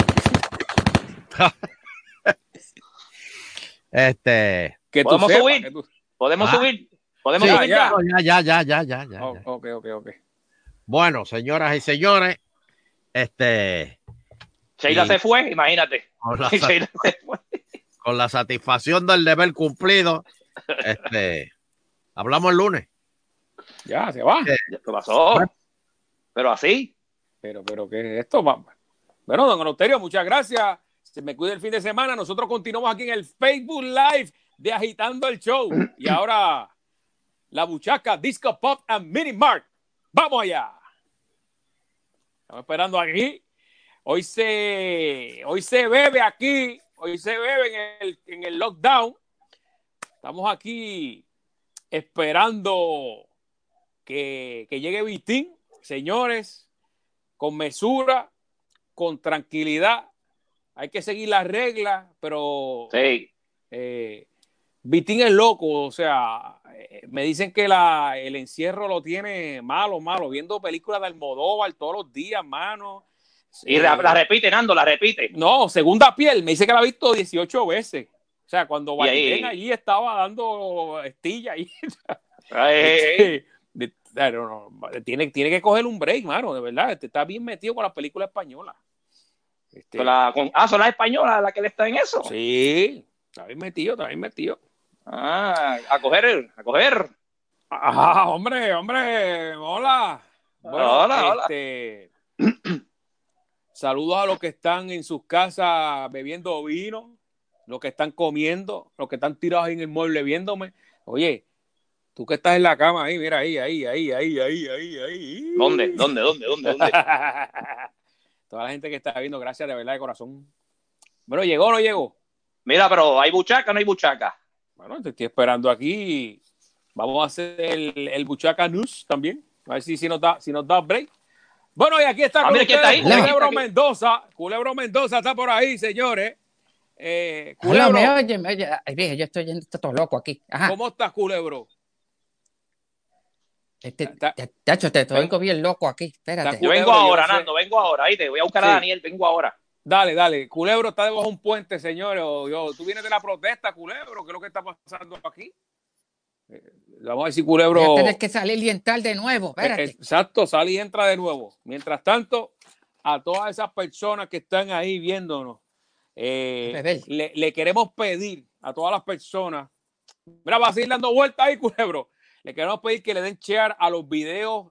que podemos subir. Podemos subir ya. Ok. Bueno, señoras y señores, Sheila se fue, imagínate. Con la satisfacción del deber cumplido, hablamos el lunes. Ya se va. ¿Qué pasó? Pero así. Pero ¿qué es esto? Bueno, don Eleuterio, muchas gracias. Se me cuida el fin de semana. Nosotros continuamos aquí en el Facebook Live de Agitando el Show. Y ahora, la buchaca, Disco Pop and Mini Mart. ¡Vamos allá! Estamos esperando aquí. Hoy se bebe aquí. Hoy se bebe en el lockdown. Estamos aquí esperando que llegue Vitín. Señores, con mesura, con tranquilidad. Hay que seguir las reglas, pero sí. Vitín es loco, o sea, me dicen que el encierro lo tiene malo, viendo películas de Almodóvar todos los días, mano. Y la repite, Nando, la repite. No, Segunda Piel, me dice que la ha visto 18 veces. O sea, cuando Valentín allí estaba dando estilla ahí. Tiene que coger un break, mano, de verdad. Está bien metido con las películas españolas. Son las españolas las que le están en eso. Sí, está bien metido. A coger. Hombre, hola. Bueno, hola. Saludos a los que están en sus casas bebiendo vino, los que están comiendo, los que están tirados en el mueble viéndome. Oye, tú que estás en la cama ahí, mira ahí. ¿Dónde? Toda la gente que está viendo, gracias de verdad de corazón. Bueno, ¿llegó o no llegó? Mira, pero ¿hay buchaca o no hay buchaca? Bueno, te estoy esperando aquí. Vamos a hacer el buchaca news también. A ver si nos da break. Bueno, y aquí está con ustedes, está ahí. Culebro Mendoza está por ahí, señores. Culebro. Me oye, yo estoy yendo todo loco aquí. Ajá. ¿Cómo estás, Culebro? Te oigo bien loco aquí. Espérate. Yo vengo ahora, Nando, ahí te voy a buscar a Daniel, vengo ahora. Dale. Culebro está debajo de un puente, señores. Tú vienes de la protesta, Culebro. ¿Qué es lo que está pasando aquí? Vamos a ver si Culebro... Voy a tener que salir y entrar de nuevo. Espérate. Exacto, sale y entra de nuevo. Mientras tanto, a todas esas personas que están ahí viéndonos, le queremos pedir a todas las personas... Mira, va a seguir dando vueltas ahí, Culebro. Le queremos pedir que le den share a los videos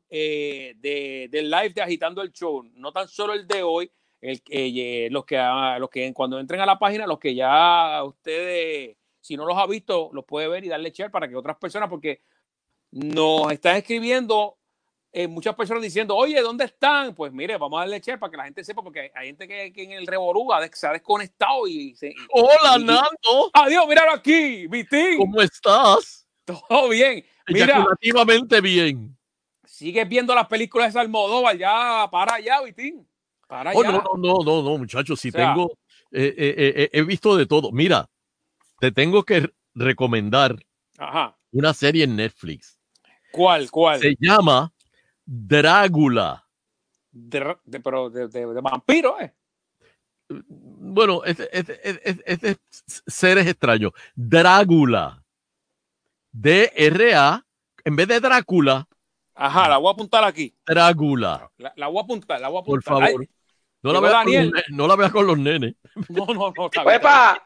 del live de Agitando el Show. No tan solo el de hoy, los que cuando entren a la página, los que ya ustedes... Si no los ha visto, los puede ver y darle share para que otras personas, porque nos están escribiendo muchas personas diciendo, oye, ¿dónde están? Pues mire, vamos a darle share para que la gente sepa, porque hay gente que en el revolú se ha desconectado Hola, Nando. Adiós, míralo aquí, Vitín. ¿Cómo estás? Todo bien. Mira, relativamente bien. Sigues viendo las películas de Almodóvar, ya, para allá, Vitín. Para allá. No, muchachos, tengo, he visto de todo. Mira, te tengo que recomendar una serie en Netflix. ¿Cuál? Se llama Drácula. Pero de vampiro, Bueno, seres extraños. Drácula. D-R-A, en vez de Drácula. La voy a apuntar aquí. Drácula. La voy a apuntar. Por favor. No la veas con los nenes. No. ¡Epa!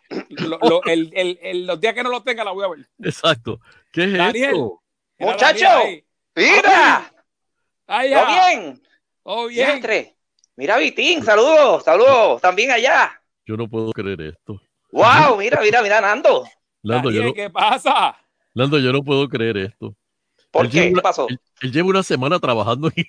Los días que no lo tenga la voy a ver. Exacto. ¿Qué es Daniel, esto? ¡Muchacho! ¡Mira! ¿Todo bien? ¿Todo bien? Mira, Vitín, saludos también allá. Yo no puedo creer esto. ¡Wow! Mira, Nando. Daniel, ¿qué pasa? Nando, yo no puedo creer esto. ¿Por qué? ¿Qué pasó? Él lleva una semana trabajando aquí.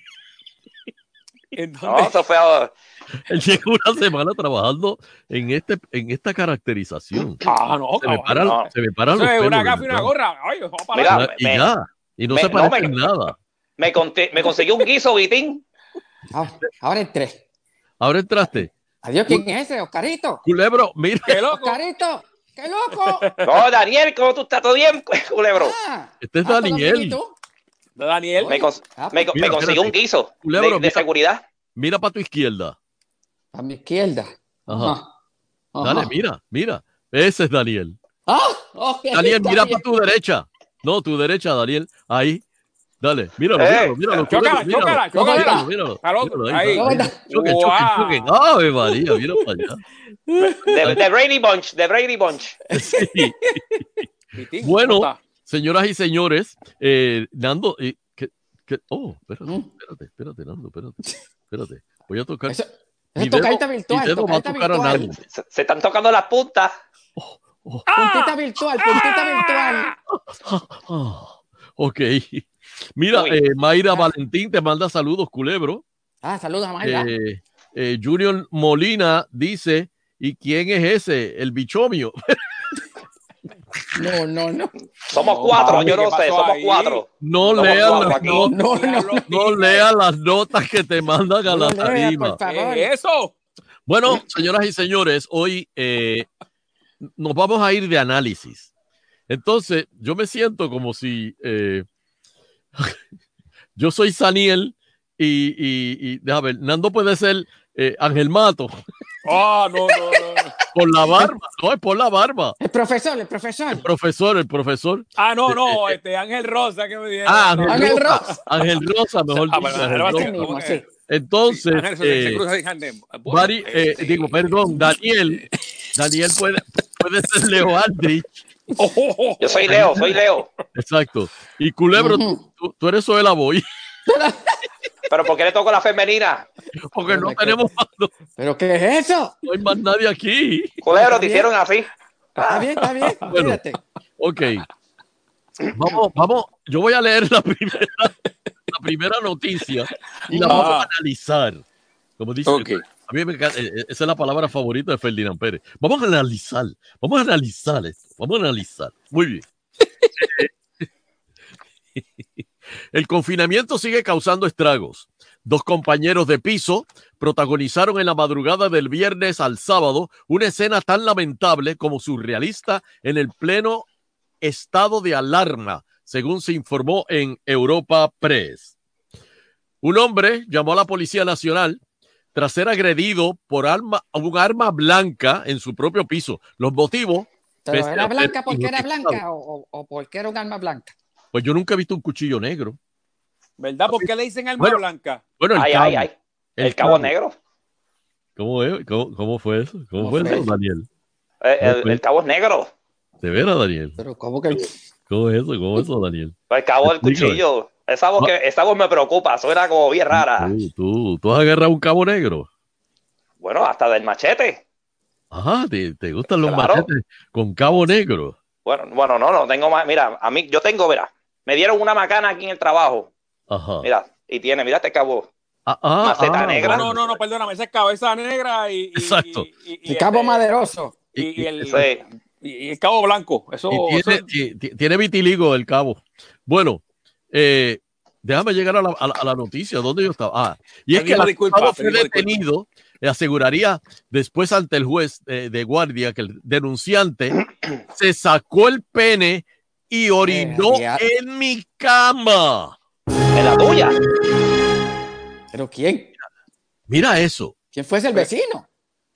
No, eso fue ahora. Él lleva una semana trabajando en esta caracterización. No, se me paran los pelos. Una gafa y una gorra. Ay, Mira, y no se parece en nada. Me conseguí un guiso, Vitín. Ahora entré. Ahora entraste. Adiós, ¿quién es ese? Oscarito. Culebro, mira. ¡Qué loco! Oscarito, ¡qué loco! No, Daniel, ¿cómo tú estás? ¿Todo bien, Culebro? Este es Daniel. Daniel. Me conseguí un guiso Culebro, de seguridad. Mira para tu izquierda. A mi izquierda. Ajá. Dale, mira. Ese es Daniel. Okay, Daniel, mira para tu derecha. No, tu derecha, Daniel. Ahí. Dale, míralo. Chócala. Míralo. Ahí. Choque. ¡Ave María! Mira para allá. The Brady Bunch. Sí. Bueno, señoras y señores, Nando, espérate, Nando, espérate. Voy a tocar. Es tocadita virtual. Va a tocar a Nando. Se están tocando las puntas. Puntita virtual. Ok. Mira, Mayra Valentín te manda saludos, Culebro. Saludos a Mayra. Junior Molina dice, ¿y quién es ese? El bichomio. No. Somos cuatro, yo no sé, somos cuatro. No lean las notas que te mandan a la tarima. Eso. Bueno, señoras y señores, hoy nos vamos a ir de análisis. Entonces, yo me siento como si yo soy Saniel y déjame ver, Nando puede ser Ángel Mato. No. Por la barba, no, es por la barba. El profesor. El profesor. No, Ángel Rosa que me dijeron. Ángel Rosa. Ángel Rosa, mejor dicho. Entonces, Daniel puede ser Leo Aldrich. Yo soy Leo. Exacto. Y Culebro, tú eres Zoela Boy. ¿Pero por qué le toco la femenina? Porque no tenemos más. ¿Pero qué es eso? No hay más nadie aquí. Culebro, te hicieron así. Está bien. Bueno, ok. Vamos. Yo voy a leer la primera noticia y la vamos a analizar. Como dice, a mí me encanta, esa es la palabra favorita de Ferdinand Pérez. Vamos a analizar esto. Muy bien. El confinamiento sigue causando estragos. 2 compañeros de piso protagonizaron en la madrugada del viernes al sábado una escena tan lamentable como surrealista en el pleno estado de alarma, según se informó en Europa Press. Un hombre llamó a la Policía Nacional tras ser agredido por un arma blanca en su propio piso. Los motivos... ¿Pero era blanca porque era blanca o porque era un arma blanca? Pues yo nunca he visto un cuchillo negro. ¿Verdad? ¿Por qué le dicen arma blanca? Bueno, el cabo negro. ¿Cómo fue eso? ¿Cómo fue eso, Daniel? El cabo es negro. ¿De veras, Daniel? ¿Pero cómo que...? ¿Cómo es eso, Daniel? El cabo del cuchillo. Esa voz me preocupa. Suena como bien rara. ¿Tú has agarrado un cabo negro? Bueno, hasta del machete. Ajá, ¿te gustan los machetes con cabo negro? Bueno, no tengo más. Mira, me dieron una macana aquí en el trabajo. Ajá. Mira este cabo. Maceta negra. No, perdóname, esa es cabeza negra y exacto. Y cabo maderoso. Y el cabo blanco. Tiene vitiligo el cabo. Bueno, déjame llegar a la noticia. ¿Dónde yo estaba? Y es que el acusado fue detenido. Aseguraría después ante el juez de guardia que el denunciante se sacó el pene y orinó en mi cama. ¿En la tuya? ¿Pero quién? Mira eso. ¿Quién fue ese el vecino?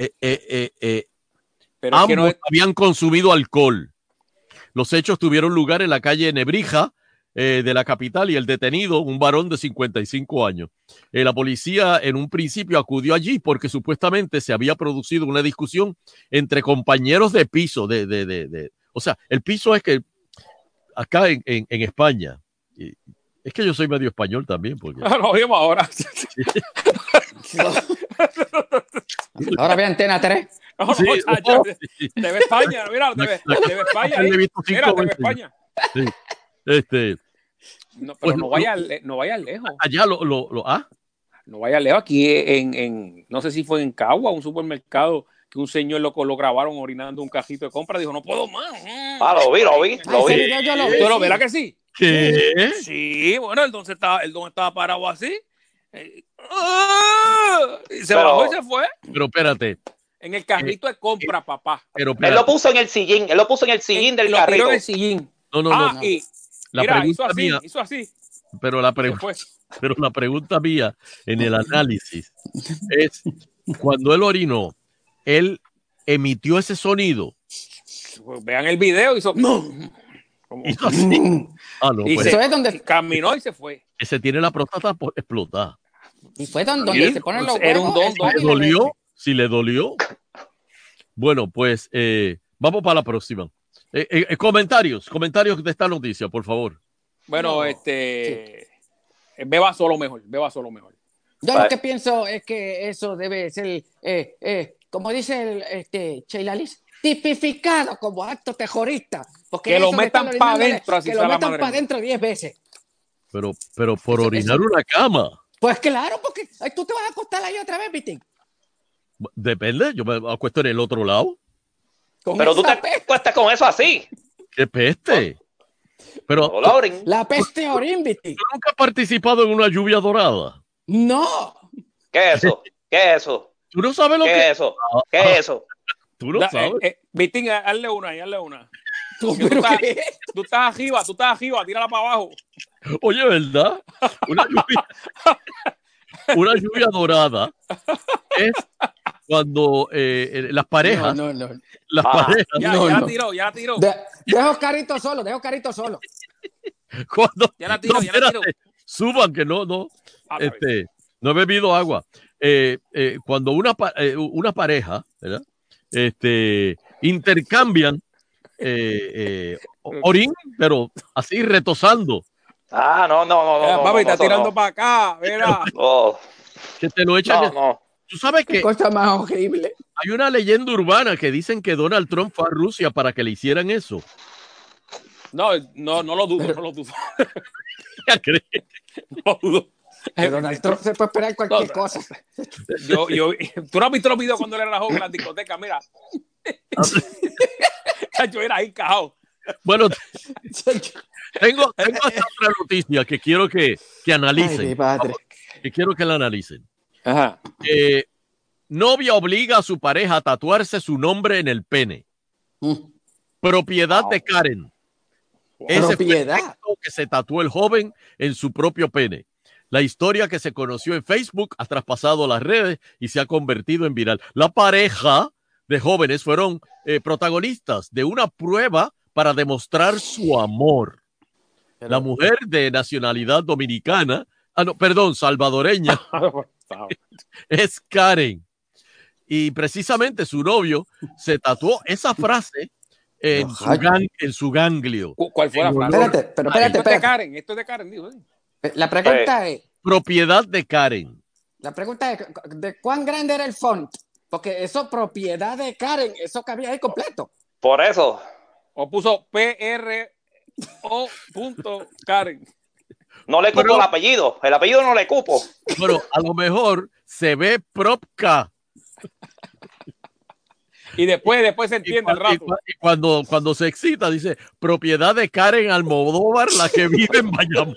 Pero ambos habían consumido alcohol. Los hechos tuvieron lugar en la calle Nebrija de la capital y el detenido, un varón de 55 años. La policía en un principio acudió allí porque supuestamente se había producido una discusión entre compañeros de piso. O sea, el piso es que acá en España, es que yo soy medio español también. Porque... Lo vimos ahora. Ahora ve Antena 3. TV España, mira, TV España. Mira, TV España. Sí. No, pero no vaya lejos. Allá No vaya lejos. Aquí no sé si fue en Cagua, un supermercado, que un señor lo grabaron orinando un cajito de compra. Dijo, no puedo más. Lo vi. ¿Tú lo verás que sí? ¿Qué? Sí, bueno, el don estaba parado así. Y se bajó y se fue. Pero espérate. En el carrito de compra, papá. Pero él lo puso en el sillín. Él lo puso en el sillín del carrito. Lo tiró en el sillín. No. Y la mira, pregunta hizo así. Pero la pregunta mía en el análisis es, cuando él orinó, él emitió ese sonido. Pues vean el video, hizo así. No, y pues, eso es donde caminó y se fue. Ese tiene la próstata explotada. Y fue donde se ponen los huevos. Era un don. Si le dolió. Bueno, pues vamos para la próxima. Comentarios de esta noticia, por favor. Bueno, beba solo mejor. Yo lo que pienso es que eso debe ser, como dice Sheila Liz, tipificado como acto terrorista. Porque que lo metan para adentro. Que lo metan para adentro 10 veces. Pero por orinar una cama. Pues claro, porque tú te vas a acostar ahí otra vez, Vitín. Depende, yo me acuesto en el otro lado. Pero tú te acuestas con eso así. ¡Qué peste! Pero la peste orín, Vitín. ¿Tú nunca has participado en una lluvia dorada? No. ¿Qué es eso? ¿Tú no sabes lo que es eso? ¿Qué es eso? Tú no sabes. Vitín, hazle una. Tú estás arriba, tírala para abajo. Oye, ¿verdad? Una lluvia dorada es cuando las parejas. Las parejas. Ya la tiró. Dejo Carito solo. Cuando, ya la tiró. Suban que no he bebido agua. Cuando una pareja, ¿verdad? Intercambian orín, pero así retosando. No. Papi, está tirando para acá, mira. Que te lo echan. Tú sabes que cosa más horrible. Hay una leyenda urbana que dicen que Donald Trump fue a Rusia para que le hicieran eso. No lo dudo. ¿Ya crees? No lo dudo. Donald Trump se puede esperar cualquier cosa. Tú no has visto los videos cuando él era joven en la discoteca, mira. Yo era ahí cajado. Bueno, tengo otra noticia que quiero que analicen. Que quiero que la analicen. Ajá. Novia obliga a su pareja a tatuarse su nombre en el pene. Propiedad de Karen. Ese fue el texto que se tatuó el joven en su propio pene. La historia que se conoció en Facebook ha traspasado las redes y se ha convertido en viral. La pareja de jóvenes fueron protagonistas de una prueba para demostrar su amor. La mujer de nacionalidad dominicana, salvadoreña, es Karen. Y precisamente su novio se tatuó esa frase en su ganglio. ¿Cuál fue la frase? Espérate. Esto es de Karen, digo. La pregunta es... Propiedad de Karen. La pregunta es, ¿de cuán grande era el font? Porque eso, propiedad de Karen, eso cabía ahí completo. Por eso. O puso PRO.Karen. No le cupo el apellido no le cupo. Bueno, a lo mejor se ve Propka. Y después se entiende el rato. Y cuando se excita dice, propiedad de Karen Almodóvar, la que vive en Bayamón.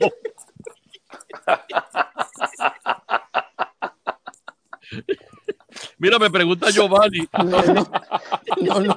Mira, me pregunta Giovanni. No.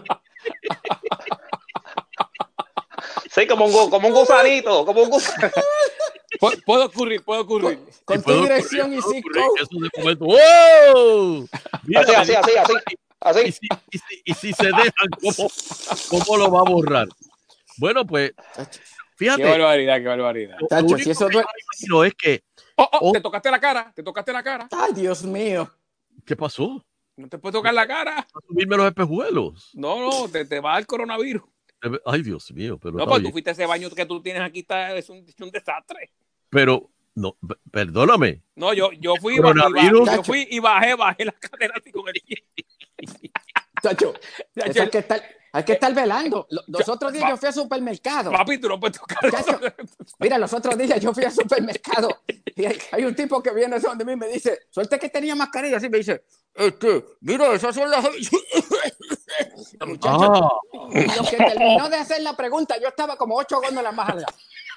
Sí, como un gusanito, Puede ocurrir. Con tu dirección y zip-code. ¡Wow! Mira, así. Y si se dejan, ¿cómo lo va a borrar? Bueno, pues, fíjate. Qué barbaridad. Tacho, si eso es que... te tocaste la cara. Ay, Dios mío. ¿Qué pasó? No te puedes tocar la cara. ¿A subirme los espejuelos? No, te va el coronavirus. Ay, Dios mío. Pero no, pues tú fuiste a ese baño que tú tienes aquí, es un desastre. Pero, no, perdóname. No, yo fui y bajé la cadera así con el pie. Chacho, hay que estar velando. Los otros días yo fui al supermercado. Papi, tú no puedes tocar eso. Mira, los otros días yo fui al supermercado y hay un tipo que viene donde mí y me dice, suerte que tenía mascarilla, así me dice, mira, esas son las... Muchacho, lo que terminó de hacer la pregunta, yo estaba como 8 góndolas más allá.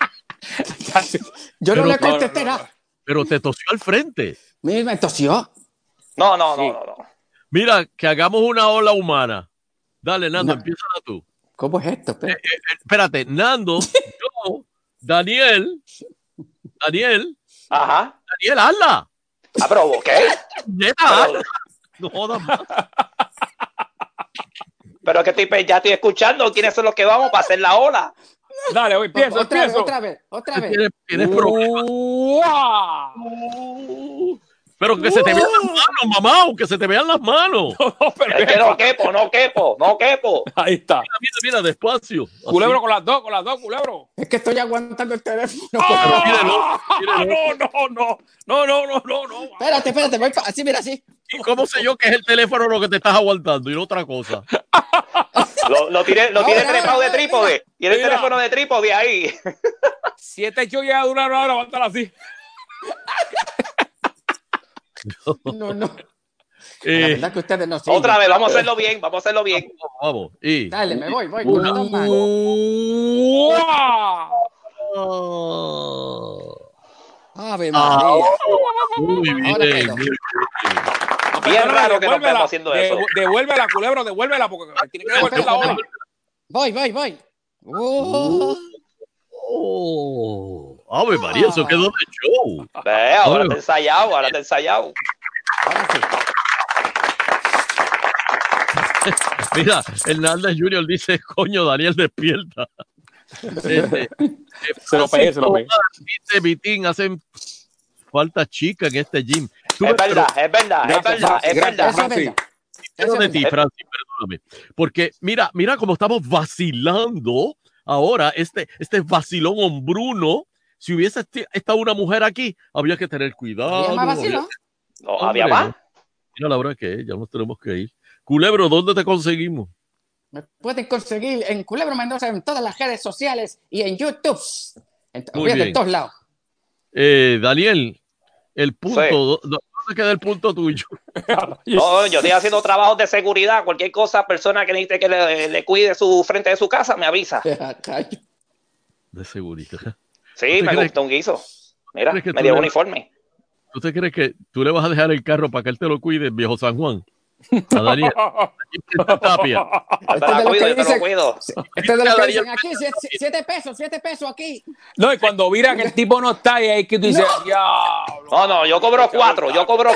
Yo no le contesté nada. Pero te tosió al frente. Mira, me tosió. No. Mira, que hagamos una ola humana. Dale, Nando, empieza tú. ¿Cómo es esto? Espérate, Nando, yo, Daniel. Ajá. Daniel, hazla. Pero, ¿qué? No jodas más. Pero que ya estoy escuchando quiénes son los que vamos para hacer la ola. Dale, voy, empiezo. Otra vez. ¿Tienes problemas? Pero que se te vean las manos, mamá, que se te vean las manos. Es que no quepo. Ahí está. Mira, despacio. Culebro así. con las dos, culebro. Es que estoy aguantando el teléfono. No. Espérate, voy así, mira, así. ¿Y cómo sé yo que es el teléfono lo que te estás aguantando y no otra cosa? Lo tiene trepado de trípode. Y el teléfono de trípode ahí. Si este show llega a durar una hora, aguántala así. No. La verdad que ustedes no siguen. Otra vez, vamos a hacerlo bien. Vamos. Dale, me voy. Ave María. Muy bien. Bien raro que no estemos haciendo eso. Devuélvela, culebro, devuélvela, porque tiene que devolver la ola. Voy. Ave María, eso quedó de show. Ahora te he ensayado. Ahora sí. Mira, Hernández Junior dice, coño, Daniel, despierta. Se lo pegué. Dice Vitín, hacen falta chicas en este gym. Es verdad. Eso de ti, Francis, perdóname. Porque mira cómo estamos vacilando ahora, este vacilón hombruno. Si hubiese estado una mujer aquí, había que tener cuidado. ¿Había más vacilón? No, ¿había más? Mira la hora que ya nos tenemos que ir. Culebro, ¿dónde te conseguimos? Me pueden conseguir en Culebro Mendoza en todas las redes sociales y en YouTube. En todos lados. Daniel, el punto, sí. ¿dónde queda el punto tuyo? No, yo estoy haciendo trabajos de seguridad. Cualquier cosa, persona que necesite que le cuide su frente de su casa, me avisa. De seguridad. Sí, me gustó un guiso. Mira, me dio uniforme. ¿Tú te crees que tú le vas a dejar el carro para que él te lo cuide en Viejo San Juan? A Daniel. Tapia. Te lo cuido. Esto es de lo que dicen aquí, 7 pesos aquí. No, y cuando miran que el tipo no está ahí que tú dices, no, yo cobro 4,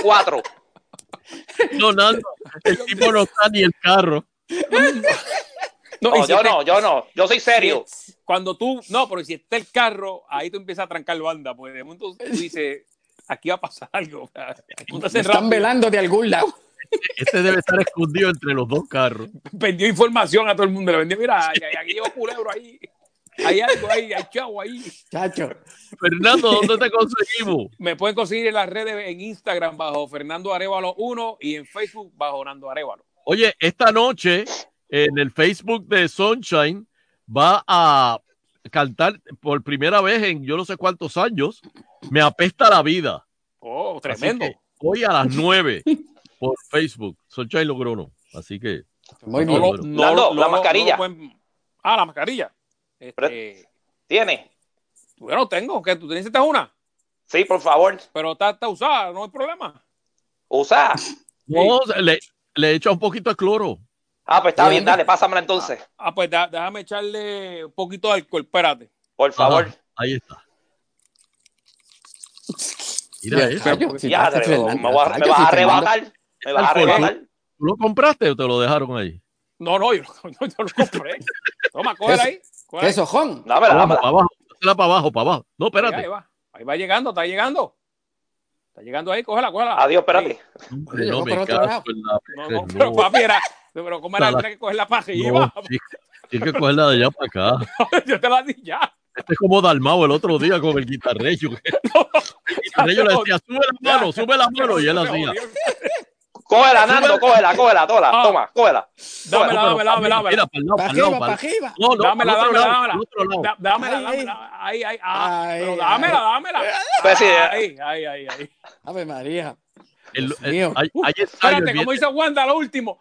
No, Nando, el tipo no está ni el carro. No, yo no, yo soy serio. Cuando pero si está el carro, ahí tú empiezas a trancar banda, pues de momento tú dices, aquí va a pasar algo. Están velando de algún lado. Este debe estar escondido entre los dos carros. Vendió información a todo el mundo, le vendió, mira, aquí llevo Culebro ahí. Hay algo ahí, hay chavo ahí. Chacho. Fernando, ¿dónde te conseguimos? Me pueden conseguir en las redes, en Instagram bajo Fernando Arévalo 1 y en Facebook bajo Nando Arévalo. Oye, esta noche en el Facebook de Sunshine va a cantar por primera vez en yo no sé cuántos años, Me apesta la vida. Oh, tremendo. Hoy a las 9 por Facebook, Sunshine Logrono. Así que muy bien. La mascarilla. La mascarilla. ¿Tiene? Yo no tengo. ¿Qué? ¿Tú necesitas una? Sí, por favor. Pero está usada, no hay problema. ¿Usada? No, le he echado un poquito de cloro. Pues está bien, dale, pásamela entonces. Pues déjame echarle un poquito de alcohol, espérate. Por favor. Ahí está. Mira eso. Me vas a arrebatar. ¿Tú lo compraste o te lo dejaron ahí? No, yo lo compré. Toma, cógela ahí. Eso, Jon. Dámela. Para abajo. No, espérate. Ahí va llegando, está llegando. Está llegando ahí, cógela. Adiós, espérate. No me caso en la... No, pero papi, pero ¿cómo era que cogerla para arriba? Tienes que cogerla de allá para acá. Yo te la di ya. Este es como Dalmau el otro día con el guitarreño. El guitarreño le decía, sube la mano, y él hacía. Cógela, Nando, cógela, toma, cógela. Dámela. Mira, para arriba. No, dámela. Ahí. Pero dámela. Pues sí. Ahí. Ave María. Espérate, como dice Wanda, lo último.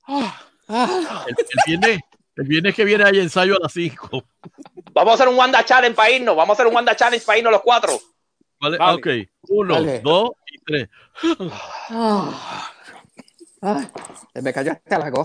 El viernes que viene hay ensayo a las 5. Vamos a hacer un Wanda Challenge para irnos. Los 4. Vale. Ok. 1, 2 y 3. Me cayó hasta la